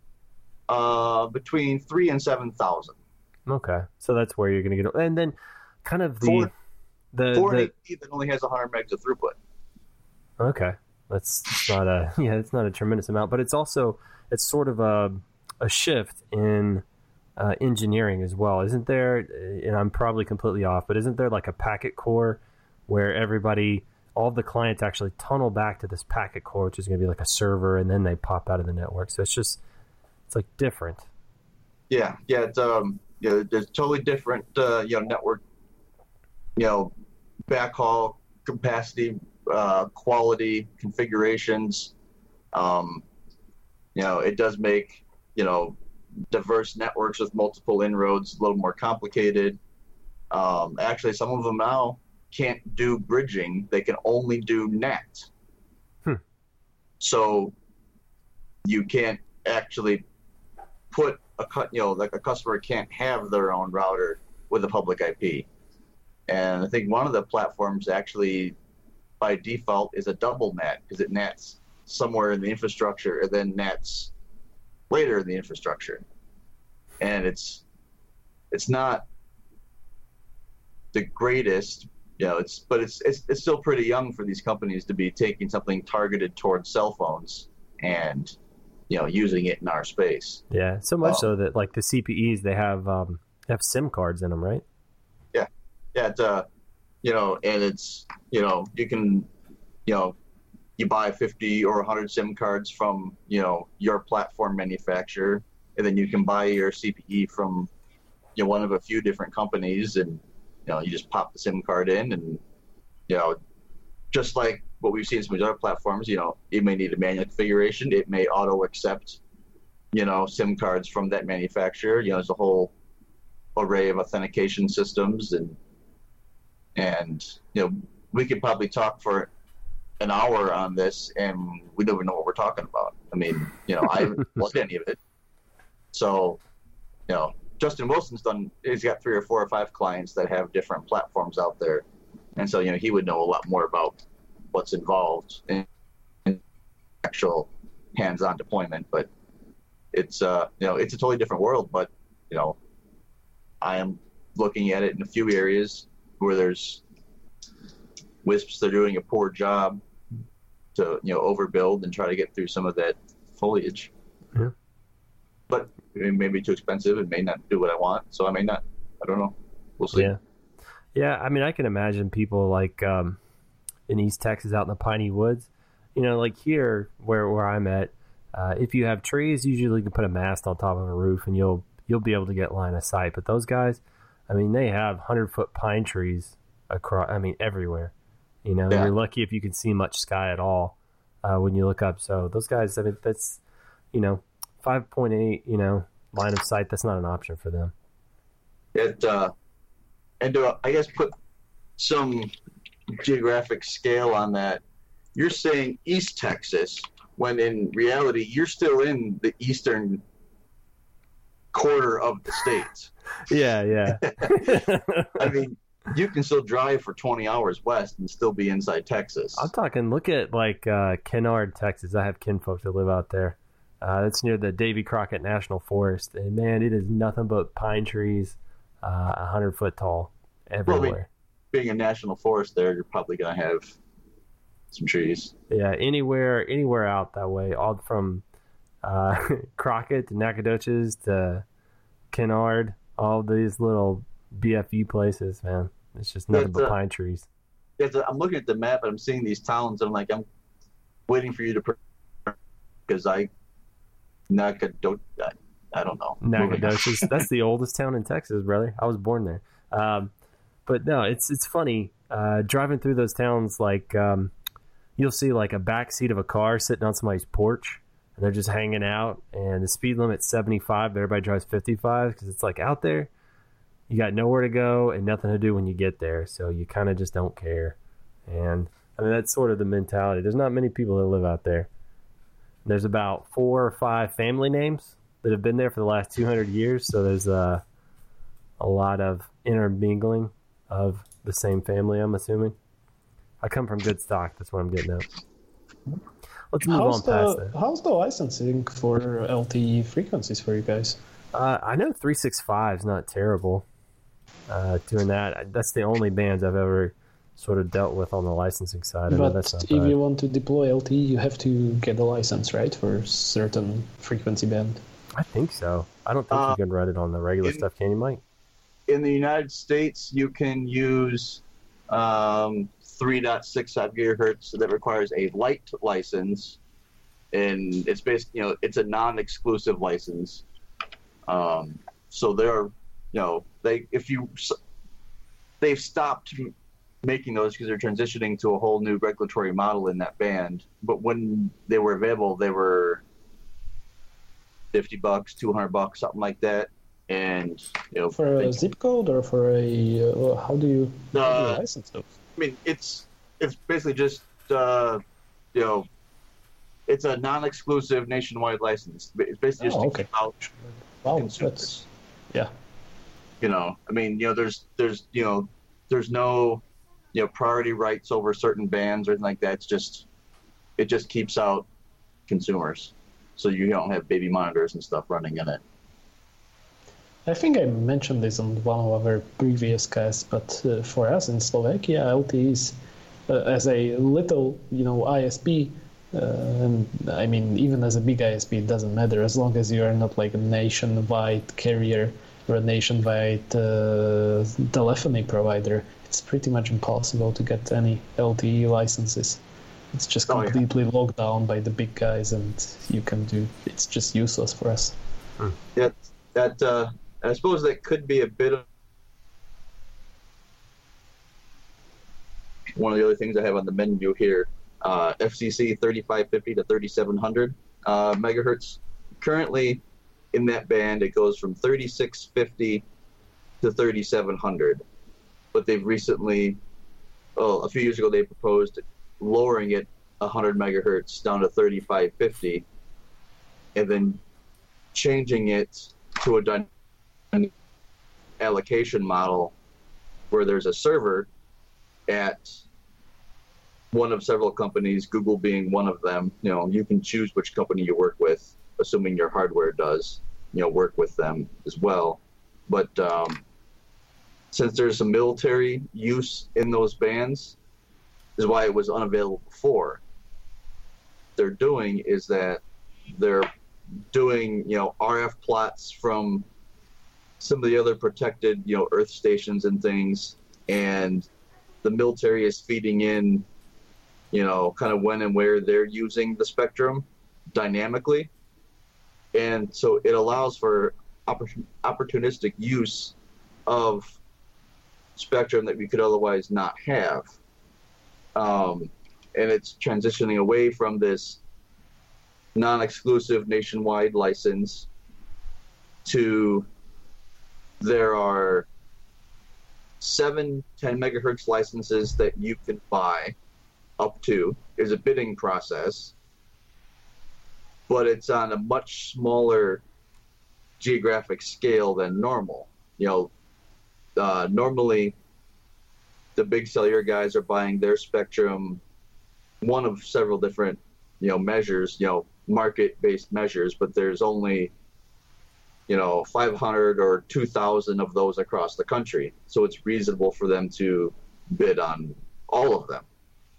Speaker 2: Uh, between three and seven thousand.
Speaker 1: Okay, so that's where you're going to get, and then kind of the
Speaker 2: for,
Speaker 1: the,
Speaker 2: for
Speaker 1: the
Speaker 2: an A P that only has one hundred megs of throughput.
Speaker 1: Okay, that's it's not a yeah, it's not a tremendous amount, but it's also it's sort of a a shift in uh, engineering as well, isn't there? And I'm probably completely off, but isn't there like a packet core where everybody, all of the clients actually tunnel back to this packet core, which is going to be like a server, and then they pop out of the network. So it's just it's like different.
Speaker 2: Yeah, yeah, it's um, yeah, there's totally different, uh, you know, network, you know, backhaul capacity. Uh, quality configurations. Um, you know, it does make, you know, diverse networks with multiple inroads a little more complicated. Um, actually, some of them now can't do bridging. They can only do N A T. Hmm. So you can't actually put a cut, you know, like a customer can't have their own router with a public I P. And I think one of the platforms actually by default is a double N A T because it N A Ts somewhere in the infrastructure and then N A Ts later in the infrastructure, and it's it's not the greatest, you know. It's but it's it's it's still pretty young for these companies to be taking something targeted towards cell phones and, you know, using it in our space.
Speaker 1: Yeah, so much
Speaker 2: um,
Speaker 1: so that like the C P Es, they have um, they have SIM cards in them, right?
Speaker 2: Yeah, yeah. It's, uh, you know, and it's, you know, you can, you know, you buy fifty or one hundred SIM cards from, you know, your platform manufacturer, and then you can buy your C P E from, you know, one of a few different companies, and, you know, you just pop the SIM card in, and, you know, just like what we've seen in some of the other platforms, you know, it may need a manual configuration. It may auto accept, you know, SIM cards from that manufacturer. You know, there's a whole array of authentication systems, and, and, you know, we could probably talk for an hour on this, and we don't even know what we're talking about. I mean, you know, I haven't looked at any of it. So, you know, Justin Wilson's done, he's got three or four or five clients that have different platforms out there. And so, you know, he would know a lot more about what's involved in, in actual hands-on deployment. But it's, uh, you know, it's a totally different world. But, you know, I am looking at it in a few areas where there's WISPs that are doing a poor job to, you know, overbuild and try to get through some of that foliage.
Speaker 1: Yeah.
Speaker 2: But it may be too expensive. It may not do what I want. So I may not. I don't know. We'll see.
Speaker 1: Yeah. Yeah. I mean, I can imagine people like um, in East Texas out in the piney woods, you know, like here where, where I'm at, uh, if you have trees, usually you can put a mast on top of a roof and you'll, you'll be able to get line of sight. But those guys, I mean, they have hundred foot pine trees across, I mean, everywhere. You know, yeah. You're lucky if you can see much sky at all uh, when you look up. So those guys, I mean, that's, you know, five point eight, you know, line of sight, that's not an option for them.
Speaker 2: It, uh, and to, I guess, put some geographic scale on that, you're saying East Texas, when in reality, you're still in the eastern quarter of the state.
Speaker 1: Yeah, yeah.
Speaker 2: I mean, you can still drive for twenty hours west and still be inside Texas.
Speaker 1: I'm talking, look at like uh, Kennard, Texas. I have kinfolk that live out there. Uh, it's near the Davy Crockett National Forest. And man, it is nothing but pine trees, uh, one hundred foot tall everywhere. Well, I mean,
Speaker 2: being a national forest there, you're probably going to have some trees.
Speaker 1: Yeah, anywhere anywhere out that way, all from uh, Crockett to Nacogdoches to Kennard, all these little B F U places, man. It's just nothing but pine trees.
Speaker 2: Yeah, I'm looking at the map and I'm seeing these towns. And I'm like, I'm waiting for you to, because I, Nacogdoches, I, I don't know.
Speaker 1: Nacogdoches, that's the oldest town in Texas, brother. I was born there. Um, but no, it's it's funny uh, driving through those towns. Like um, you'll see like a back seat of a car sitting on somebody's porch, and they're just hanging out. And the speed limit's seventy-five, but everybody drives fifty-five because it's like out there. You got nowhere to go and nothing to do when you get there, so you kind of just don't care. And I mean, that's sort of the mentality. There's not many people that live out there. There's about four or five family names that have been there for the last two hundred years, so there's uh, a lot of intermingling of the same family, I'm assuming. I come from good stock. That's what I'm getting at. Let's move
Speaker 3: how's
Speaker 1: on
Speaker 3: the,
Speaker 1: past that.
Speaker 3: How's the licensing for L T E frequencies for you guys?
Speaker 1: Uh, I know three sixty-five is not terrible. Uh, doing that, that's the only bands I've ever sort of dealt with on the licensing side. I
Speaker 3: but
Speaker 1: know that's not
Speaker 3: if
Speaker 1: bad.
Speaker 3: you want to deploy L T E, you have to get a license, right, for a certain frequency band?
Speaker 1: I think so. I don't think uh, you can run it on the regular in, stuff, can you, Mike?
Speaker 2: In the United States, you can use um, three point six five gigahertz that requires a light license, and it's based, you know, it's a non-exclusive license. Um, so they're, you know, they if you they've stopped making those because they're transitioning to a whole new regulatory model in that band. But when they were available, they were fifty bucks, two hundred bucks, something like that. And you know,
Speaker 3: for
Speaker 2: they,
Speaker 3: a zip code or for a uh, how do you, uh, how do you license those?
Speaker 2: I mean, it's it's basically just uh, you know, it's a non-exclusive nationwide license. It's basically just
Speaker 3: oh,
Speaker 2: to
Speaker 3: okay.
Speaker 2: keep out
Speaker 3: wow,
Speaker 2: consumers.
Speaker 3: That's, yeah.
Speaker 2: You know, I mean, you know, there's there's you know, there's no you know priority rights over certain bands or anything like that. It's just it just keeps out consumers. so you don't have baby monitors and stuff running in it.
Speaker 3: I think I mentioned this on one of our previous casts, but uh, for us in Slovakia, L T Es, uh, as a little, you know, I S P, uh, and I mean, even as a big I S P, it doesn't matter as long as you are not like a nationwide carrier or a nationwide uh, telephony provider. It's pretty much impossible to get any L T E licenses. It's just completely oh, yeah. locked down by the big guys, and you can do. It's just useless for us.
Speaker 2: Hmm. Yeah, that. Uh... I suppose that could be a bit of one of the other things I have on the menu here. Uh, F C C thirty-five fifty to thirty-seven hundred uh, megahertz. Currently, in that band, it goes from thirty-six fifty to thirty-seven hundred. But they've recently, well, a few years ago, they proposed lowering it one hundred megahertz down to thirty-five fifty, and then changing it to a dynamic allocation model where there's a server at one of several companies, Google being one of them. You know, you can choose which company you work with, assuming your hardware does, you know, work with them as well. But um, since there's some military use in those bands, is why it was unavailable before. They're doing is that they're doing, you know, R F plots from some of the other protected, you know, Earth stations and things, and the military is feeding in, you know, kind of when and where they're using the spectrum dynamically, and so it allows for oppor- opportunistic use of spectrum that we could otherwise not have, um, and it's transitioning away from this non-exclusive nationwide license to there are seven ten megahertz licenses that you can buy up to. There's a bidding process, but it's on a much smaller geographic scale than normal. You know, uh, normally the big cellular guys are buying their spectrum, one of several different, you know, measures, you know, market-based measures, but there's only, you know, five hundred or two thousand of those across the country. So it's reasonable for them to bid on all of them.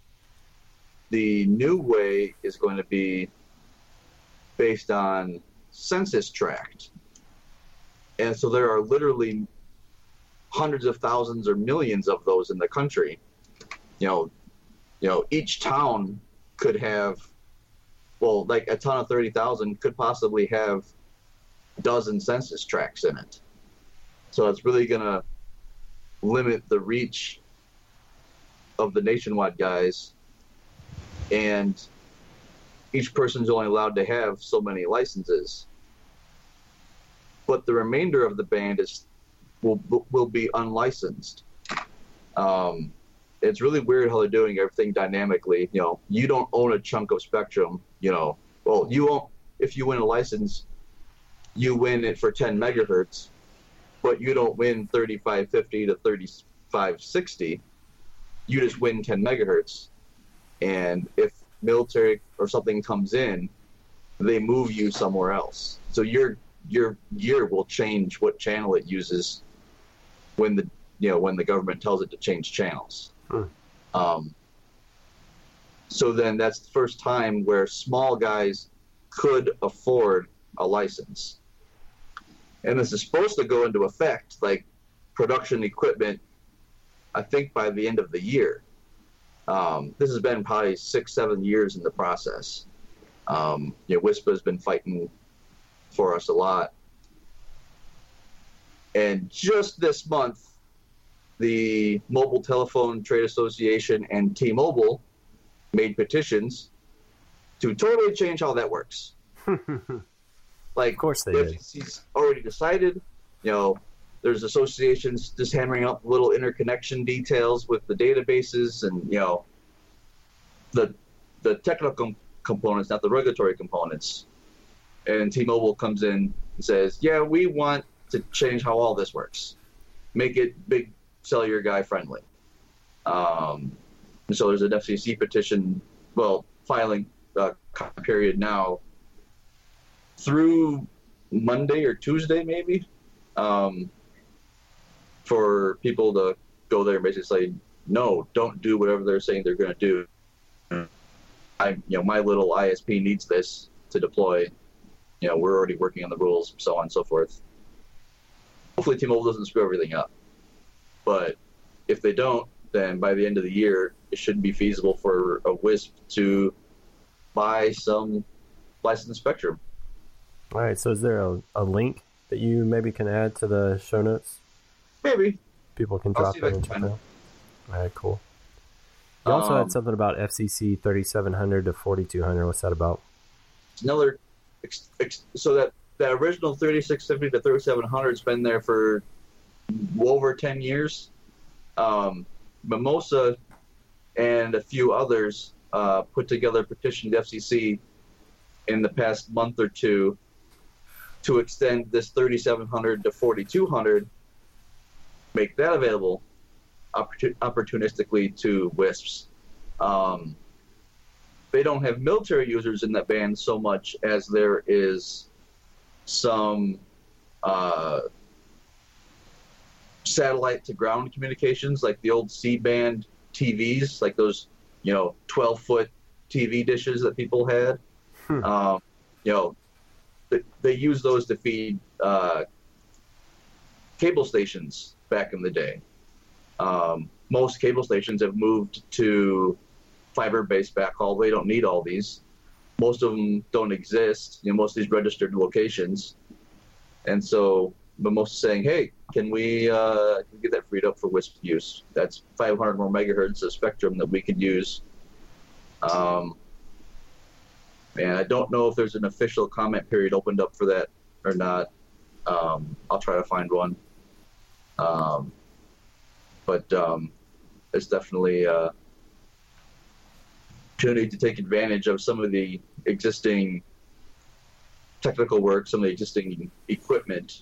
Speaker 2: The new way is going to be based on census tract. And so there are literally hundreds of thousands or millions of those in the country. You know, you know, each town could have, well, like a town of thirty thousand could possibly have dozen census tracts in it. So it's really going to limit the reach of the nationwide guys, and each person's only allowed to have so many licenses. But the remainder of the band is will will be unlicensed. Um, it's really weird how they're doing everything dynamically. You know, you don't own a chunk of spectrum. You know, well, you won't if you win a license. You win it for ten megahertz, but you don't win thirty-five fifty to thirty-five sixty. You just win ten megahertz. And if military or something comes in, they move you somewhere else. So your your gear will change what channel it uses when the you know when the government tells it to change channels. Hmm. Um, so then that's the first time where small guys could afford a license. And this is supposed to go into effect, like production equipment, I think by the end of the year. Um, this has been probably six, seven years in the process. Um, you know, WISPA has been fighting for us a lot. And just this month, the Mobile Telephone Trade Association and T-Mobile made petitions to totally change how that works. Like,
Speaker 1: of course they
Speaker 2: the
Speaker 1: did.
Speaker 2: F C C's already decided, you know, there's associations just hammering up little interconnection details with the databases and, you know, the the technical components, not the regulatory components. And T-Mobile comes in and says, yeah, we want to change how all this works. Make it big cellular guy friendly. Um, and so there's an F C C petition, well, filing uh, period now through Monday or Tuesday, maybe, um, for people to go there and basically say, no, don't do whatever they're saying they're going to do. I, you know, my little I S P needs this to deploy. You know, we're already working on the rules, so on and so forth. Hopefully T-Mobile doesn't screw everything up. But if they don't, then by the end of the year, it should be feasible for a WISP to buy some licensed spectrum.
Speaker 1: All right, so is there a, a link that you maybe can add to the show notes?
Speaker 2: Maybe.
Speaker 1: People can
Speaker 2: I'll
Speaker 1: drop
Speaker 2: see if I
Speaker 1: that
Speaker 2: can
Speaker 1: and check
Speaker 2: find
Speaker 1: it
Speaker 2: it.
Speaker 1: out. All right, cool. You also
Speaker 2: Um,
Speaker 1: had something about F C C thirty-seven hundred to forty-two hundred. What's that about?
Speaker 2: Another, ex, ex, so that that original thirty-six fifty to thirty-seven hundred has been there for over ten years. Um, Mimosa and a few others uh, put together a petition to F C C in the past month or two to extend this thirty-seven hundred to forty-two hundred, make that available opportun- opportunistically to WISPs. Um, they don't have military users in that band so much as there is some uh, satellite to ground communications, like the old C-band T Vs, like those, you know, twelve foot T V dishes that people had.
Speaker 1: Hmm.
Speaker 2: Um, you know, they, they use those to feed uh, cable stations back in the day. Um, most cable stations have moved to fiber-based backhaul. They don't need all these. Most of them don't exist. You know, most of these registered locations, and so, but most are saying, "Hey, can we, uh, can we get that freed up for WISP use? That's five hundred more megahertz of spectrum that we could use." Um, and I don't know if there's an official comment period opened up for that or not. Um, I'll try to find one. Um, but um, it's definitely uh, opportunity to take advantage of some of the existing technical work, some of the existing equipment,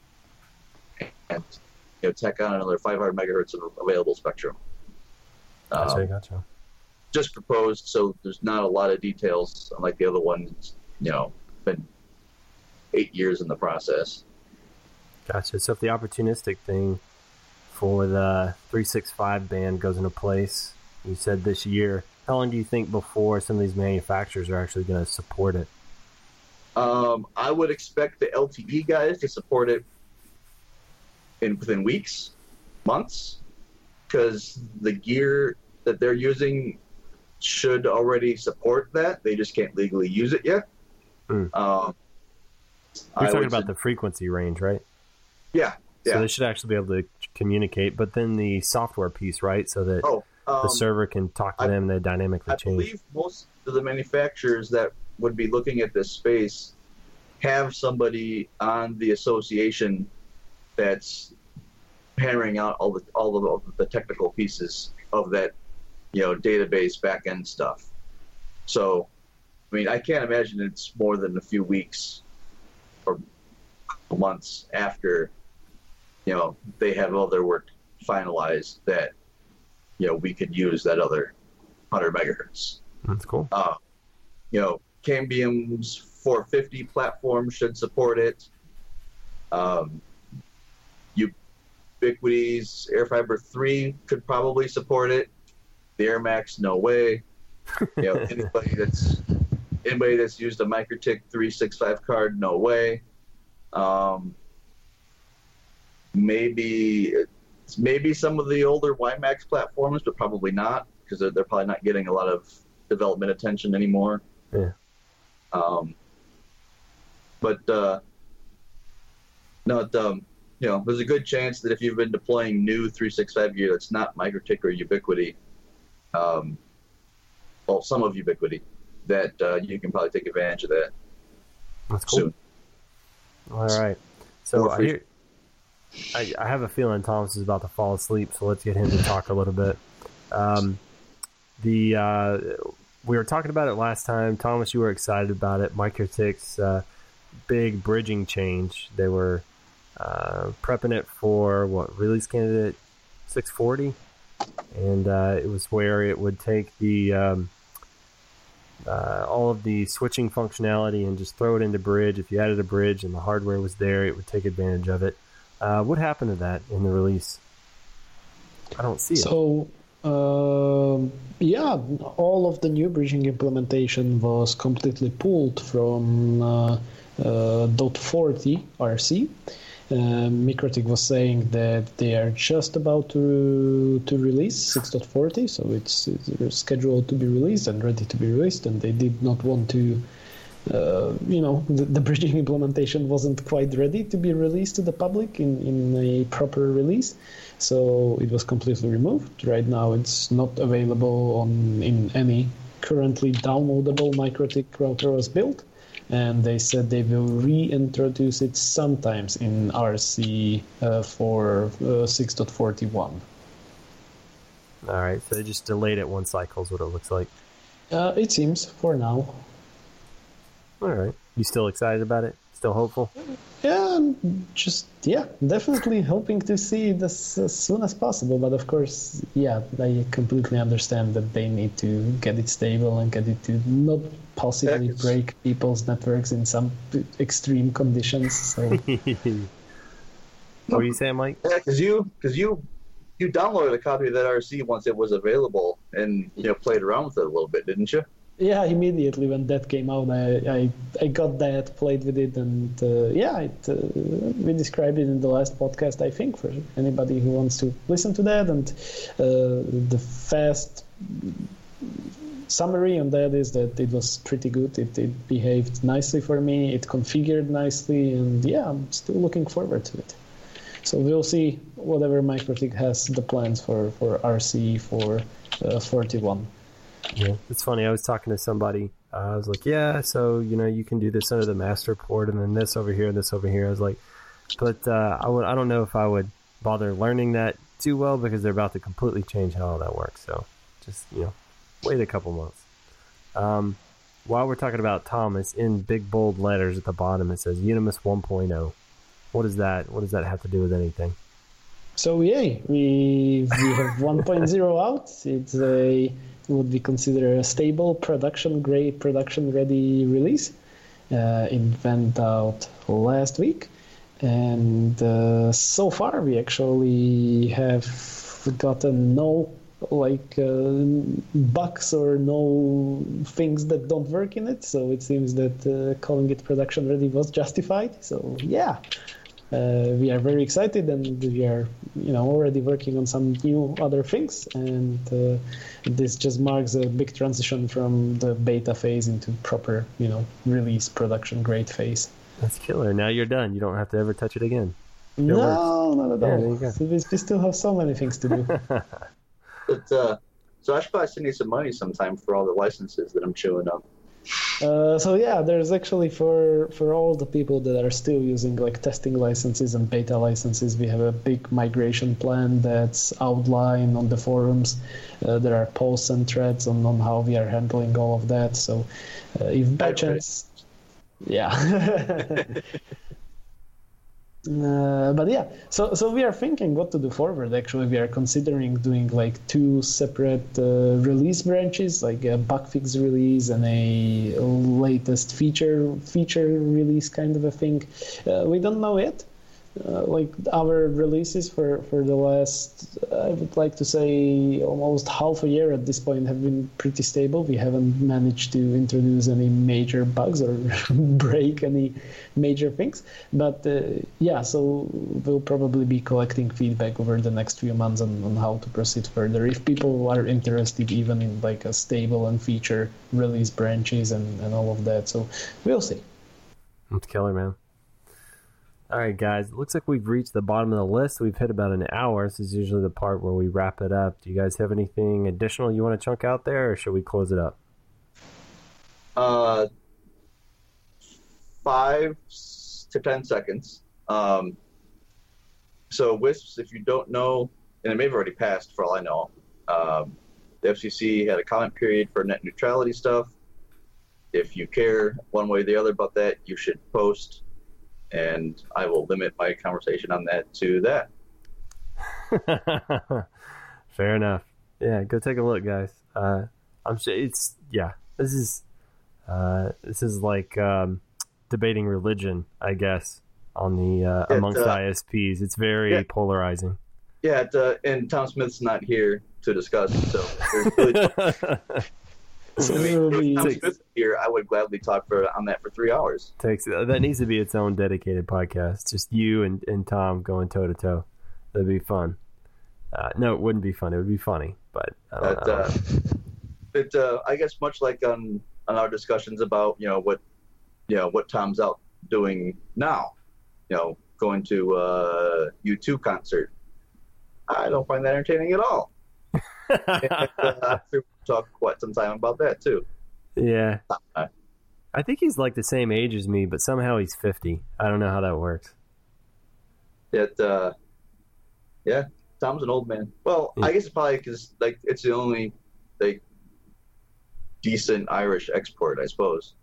Speaker 2: and you know, tack on another five hundred megahertz of available spectrum.
Speaker 1: Gotcha,
Speaker 2: Um,
Speaker 1: gotcha.
Speaker 2: just proposed, so there's not a lot of details, unlike the other one. It's, you know, been eight years in the process.
Speaker 1: Gotcha. So if the opportunistic thing for the three sixty-five band goes into place, you said this year, how long do you think before some of these manufacturers are actually going to support it?
Speaker 2: Um, I would expect the L T E guys to support it in within weeks, months, because the gear that they're using should already support that. They just can't legally use it yet.
Speaker 1: Hmm.
Speaker 2: Um,
Speaker 1: You're
Speaker 2: I
Speaker 1: talking
Speaker 2: would
Speaker 1: about
Speaker 2: su-
Speaker 1: the frequency range, right?
Speaker 2: yeah,
Speaker 1: So
Speaker 2: yeah.
Speaker 1: they should actually be able to communicate, but then the software piece, right? So that
Speaker 2: Oh, um,
Speaker 1: the server can talk to
Speaker 2: I-
Speaker 1: them and they dynamically
Speaker 2: I
Speaker 1: change.
Speaker 2: believe most of the manufacturers that would be looking at this space have somebody on the association that's hammering out all the all of the, all the technical pieces of that, you know, database back-end stuff. So, I mean, I can't imagine it's more than a few weeks or months after, you know, they have all their work finalized that, you know, we could use that other one hundred megahertz.
Speaker 1: That's cool.
Speaker 2: Uh, you know, Cambium's four fifty platform should support it. Um, Ubiquity's AirFiber three could probably support it. The AirMax, no way. You know, anybody that's anybody that's used a MikroTik three sixty-five card, no way. Um, maybe maybe some of the older WiMAX platforms, but probably not, because they're, they're probably not getting a lot of development attention anymore.
Speaker 1: Yeah.
Speaker 2: Um, but uh, no, it, um, you know, there's a good chance that if you've been deploying new three sixty-five gear that's not MikroTik or Ubiquity, um, well, some of Ubiquity, that uh, you can probably take advantage of that
Speaker 1: That's cool.
Speaker 2: soon.
Speaker 1: All right. So
Speaker 2: Or
Speaker 1: I,
Speaker 2: free-
Speaker 1: hear, I, I have a feeling Thomas is about to fall asleep, so let's get him to talk a little bit. Um, the uh, we were talking about it last time. Thomas, you were excited about it. MikroTik's uh, big bridging change. They were uh, prepping it for, what, release candidate six forty? And uh, it was where it would take the um, uh, all of the switching functionality and just throw it into Bridge. If you added a bridge and the hardware was there, it would take advantage of it. Uh, what happened to that in the release? I don't see it.
Speaker 3: So, uh, yeah, all of the new bridging implementation was completely pulled from uh, uh, .forty R C. Uh, MikroTik was saying that they are just about to to release six point forty, so it's, it's scheduled to be released and ready to be released, and they did not want to, uh, you know, the, the bridging implementation wasn't quite ready to be released to the public in, in a proper release, so it was completely removed. Right now it's not available on in any currently downloadable MikroTik Routers build. And they said they will reintroduce it sometimes in R C uh, for uh, six point forty-one.
Speaker 1: All right, so they just delayed it one cycle is what it looks like.
Speaker 3: Uh, it seems, for now.
Speaker 1: All right. You still excited about it? Still hopeful?
Speaker 3: Yeah, just, yeah, definitely hoping to see it as, as soon as possible. But of course, yeah, I completely understand that they need to get it stable and get it to not possibly
Speaker 2: Yeah,
Speaker 3: break people's networks in some extreme conditions. So.
Speaker 1: What were you saying, Mike?
Speaker 2: Yeah, because you, cause you, you downloaded a copy of that R C once it was available and, you know, played around with it a little bit, didn't you?
Speaker 3: Yeah, immediately when that came out, I I, I got that, played with it, and uh, yeah, it, uh, we described it in the last podcast, I think, for anybody who wants to listen to that. And uh, the fast summary on that is that it was pretty good. It, it behaved nicely for me. It configured nicely, and yeah, I'm still looking forward to it. So we'll see whatever MikroTik has the plans for, for R C for uh, forty-one.
Speaker 1: Yeah, it's funny. I was talking to somebody. Uh, I was like, yeah, so, you know, you can do this under the master port and then this over here and this over here. I was like, but uh, I, would, I don't know if I would bother learning that too well because they're about to completely change how all that works. So just, you know, wait a couple months. Um, while we're talking about Thomas, in big bold letters at the bottom, it says Unimus one point oh. What is that? What does that have to do with anything?
Speaker 3: So, yay, we, we have one point oh out. It's a... would be considered a stable production grade, production ready release. Uh, it went out last week, and uh, so far we actually have gotten no like uh, bugs or no things that don't work in it. So it seems that uh, calling it production ready was justified. So yeah. Uh, we are very excited, and we are, you know, already working on some new other things, and uh, this just marks a big transition from the beta phase into proper, you know, release production grade phase.
Speaker 1: That's killer. Now you're done. You don't have to ever touch it again. It
Speaker 3: no,
Speaker 1: works.
Speaker 3: not at
Speaker 1: Yeah,
Speaker 3: all.
Speaker 1: there you go.
Speaker 3: So we, we still have so many things to do.
Speaker 2: But, uh, so I should probably send you some money sometime for all the licenses that I'm chewing up.
Speaker 3: Uh, so yeah, there's actually for for all the people that are still using like testing licenses and beta licenses, we have a big migration plan that's outlined on the forums. Uh, there are posts and threads on, on how we are handling all of that. So uh, if by chance, yeah. Uh, but yeah, so so we are thinking what to do forward. Actually, we are considering doing like two separate uh, release branches, like a bug fix release and a latest feature feature release kind of a thing. Uh, we don't know yet. Uh, like our releases for, for the last, I would like to say, almost half a year at this point have been pretty stable. We haven't managed to introduce any major bugs or break any major things. But uh, yeah, so we'll probably be collecting feedback over the next few months on, on how to proceed further. If people are interested even in like a stable and feature release branches and, and all of that. So we'll see.
Speaker 1: It's killer, man. All right, guys. It looks like we've reached the bottom of the list. We've hit about an hour. This is usually the part where we wrap it up. Do you guys have anything additional you want to chunk out there, or should we close it up?
Speaker 2: Uh, five to ten seconds. Um, so WISPs, if you don't know, and it may have already passed for all I know, um, the F C C had a comment period for net neutrality stuff. If you care one way or the other about that, you should post. And I will limit my conversation on that to that.
Speaker 1: Fair enough. Yeah, go take a look, guys. Uh, I'm sure it's yeah. This is Uh, this is like um, debating religion, I guess, on the uh,
Speaker 2: It,
Speaker 1: amongst
Speaker 2: uh,
Speaker 1: I S Ps. It's very
Speaker 2: yeah.
Speaker 1: polarizing.
Speaker 2: Yeah, it, uh, and Tom Smith's not here to discuss, so there's really,
Speaker 3: So
Speaker 2: I mean,
Speaker 3: it'll be-
Speaker 2: if Tom Smith is here, I would gladly talk for on that for three hours.
Speaker 1: Takes that needs to be its own dedicated podcast. Just you and, and Tom going toe to toe. That'd be fun. Uh, no, it wouldn't be fun. It would be funny, but I don't
Speaker 2: But,
Speaker 1: know.
Speaker 2: uh, it, uh, I guess much like on, on our discussions about you know what you know what Tom's out doing now, you know, going to uh, U two concert. I don't find that entertaining at all. and, uh, we'll talk quite some time about that too.
Speaker 1: Yeah.
Speaker 2: Uh,
Speaker 1: I think he's like the same age as me, but somehow he's fifty. I don't know how that works.
Speaker 2: It, uh, yeah, Tom's an old man. Well, I guess it's probably because like it's the only like decent Irish export, I suppose.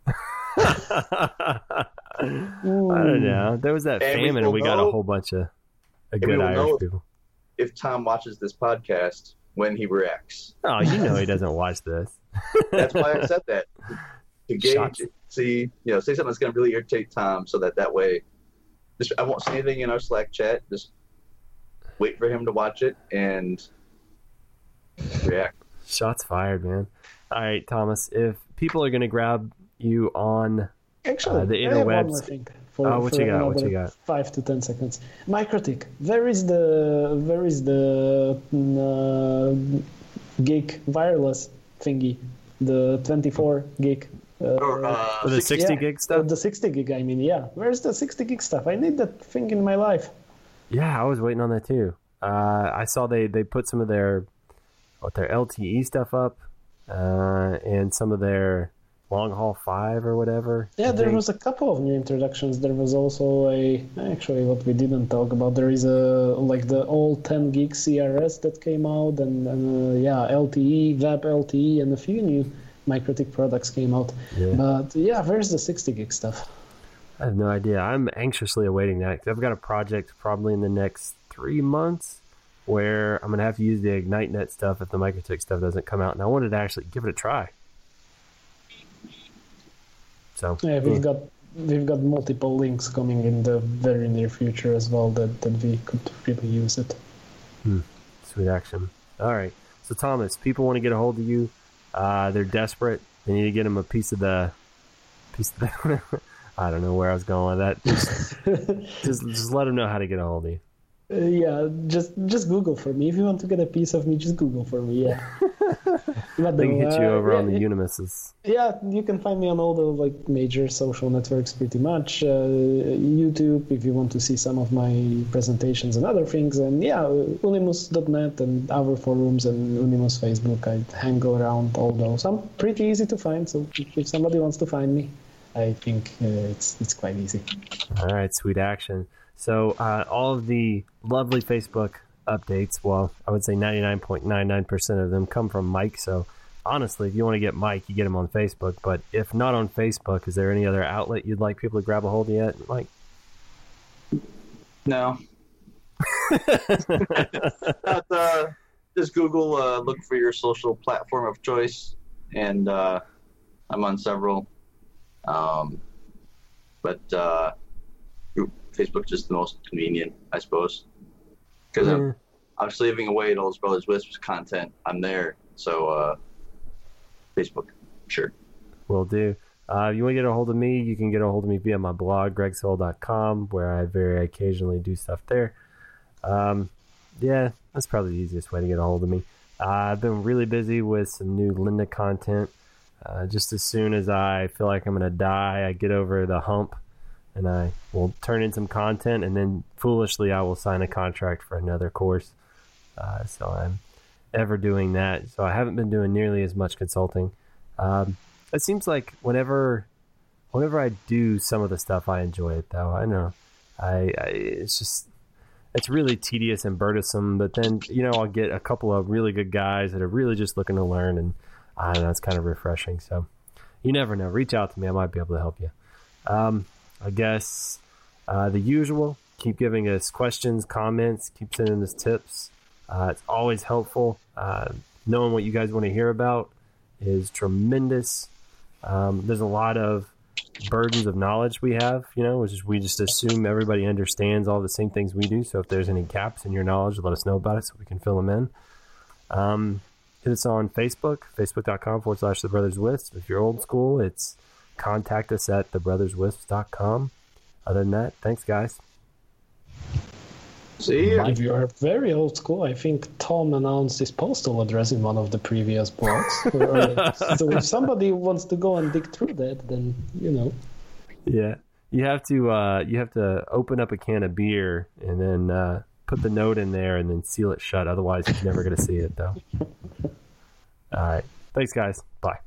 Speaker 1: I don't know. There was that
Speaker 2: And we
Speaker 1: famine, and
Speaker 2: will
Speaker 1: we got a
Speaker 2: know-
Speaker 1: whole bunch of a
Speaker 2: we
Speaker 1: good
Speaker 2: will
Speaker 1: Irish
Speaker 2: know-
Speaker 1: people.
Speaker 2: If Tom watches this podcast when he reacts,
Speaker 1: Oh, you know he doesn't watch this.
Speaker 2: that's why I said that to gauge,
Speaker 1: Shots.
Speaker 2: see, you know, say something that's going to really irritate Tom, so that that way, just I won't say anything in our Slack chat. Just wait for him to watch it and react.
Speaker 1: Shots fired, man. All right, Thomas. If people are gonna grab you on
Speaker 3: Actually,
Speaker 1: Uh, the
Speaker 3: I have one
Speaker 1: interwebs.
Speaker 3: more thing for,
Speaker 1: Oh, what
Speaker 3: for
Speaker 1: you got? What
Speaker 3: another
Speaker 1: you got?
Speaker 3: five to ten seconds. MikroTik. Where is the where is the uh, gig wireless thingy? The twenty-four gig. Uh,
Speaker 2: Or, uh,
Speaker 1: for the sixty
Speaker 3: yeah,
Speaker 1: gig
Speaker 3: uh,
Speaker 1: stuff.
Speaker 3: the sixty gig. I mean, yeah. Where's the sixty gig stuff? I need that thing in my life.
Speaker 1: Yeah, I was waiting on that too. Uh, I saw they, they put some of their what their L T E stuff up, uh, and some of their long haul five or whatever.
Speaker 3: Yeah,
Speaker 1: I
Speaker 3: there
Speaker 1: think.
Speaker 3: was a couple of new introductions. There was also a actually what we didn't talk about. There is a like the old ten gig C R S that came out, and, and uh, yeah, L T E, Web L T E, and a few new MikroTik products came out.
Speaker 1: Yeah.
Speaker 3: But yeah, where's the sixty gig stuff?
Speaker 1: I have no idea. I'm anxiously awaiting that 'cause I've got a project probably in the next three months where I'm gonna have to use the IgniteNet stuff if the MikroTik stuff doesn't come out, and I wanted to actually give it a try. So
Speaker 3: Yeah, we've got we've got multiple links coming in the very near future as well that, that we could really use it.
Speaker 1: sweet action. All right. So Thomas, people want to get a hold of you. Uh, they're desperate. They need to get them a piece of the piece of the. I don't know where I was going with that. Just, just, just let them know how to get a hold of you.
Speaker 3: Uh, yeah, just just Google for me. If you want to get a piece of me, just Google for me. Yeah. But
Speaker 1: They can
Speaker 3: no,
Speaker 1: hit you
Speaker 3: uh,
Speaker 1: over
Speaker 3: yeah,
Speaker 1: on the
Speaker 3: it-
Speaker 1: Unimuses.
Speaker 3: Yeah, you can find me on all the like major social networks pretty much. Uh, YouTube if you want to see some of my presentations and other things. And yeah, unimus dot net and our forums and Unimus Facebook. I hang around all those. I'm pretty easy to find, so if if somebody wants to find me, I think uh, it's it's quite easy.
Speaker 1: All right, sweet action. So uh, all of the lovely Facebook updates, well, I would say ninety-nine point nine nine percent of them come from Mike. So honestly, if you want to get Mike, you get him on Facebook. But if not on Facebook, is there any other outlet you'd like people to grab a hold of yet, Mike?
Speaker 2: No. But, uh, just Google, uh, look for your social platform of choice, and uh, I'm on several. Um, but uh, Facebook's just the most convenient, I suppose, because
Speaker 1: Yeah.
Speaker 2: I'm, I'm slaving away at Olds Brothers Wisps content. I'm there, so uh, Facebook, sure.
Speaker 1: Will do. Uh, if you want to get a hold of me, you can get a hold of me via my blog, greg soul dot com, where I very occasionally do stuff there. Um, yeah, that's probably the easiest way to get a hold of me. Uh, I've been really busy with some new Linda content. Uh, just as soon as I feel like I'm going to die, I get over the hump and I will turn in some content, and then foolishly I will sign a contract for another course. Uh, so I'm ever doing that. So I haven't been doing nearly as much consulting. Um, it seems like whenever whenever I do some of the stuff, I enjoy it, though. I know. I, I it's just it's really tedious and burdensome, but then, you know, I'll get a couple of really good guys that are really just looking to learn, and I don't know, it's kind of refreshing. So you never know. Reach out to me. I might be able to help you. Um, I guess uh, the usual. Keep giving us questions, comments. Keep sending us tips. Uh, it's always helpful. Uh, knowing what you guys want to hear about is tremendous. Um, there's a lot of burdens of knowledge we have, you know, which is we just assume everybody understands all the same things we do. So if there's any gaps in your knowledge, let us know about it so we can fill them in. Um, hit us on Facebook, facebook.com forward slash The Brothers Wisp. If you're old school, it's contact us at the brothers wisps dot com. Other than that, thanks, guys.
Speaker 2: See ya.
Speaker 3: If you are very old school, I think Tom announced his postal address in one of the previous blogs. So if somebody wants to go and dig through that, then, you know.
Speaker 1: Yeah. You have to uh, you have to open up a can of beer and then uh, put the note in there and then seal it shut. Otherwise, you're never going to see it, though. All right. Thanks, guys. Bye.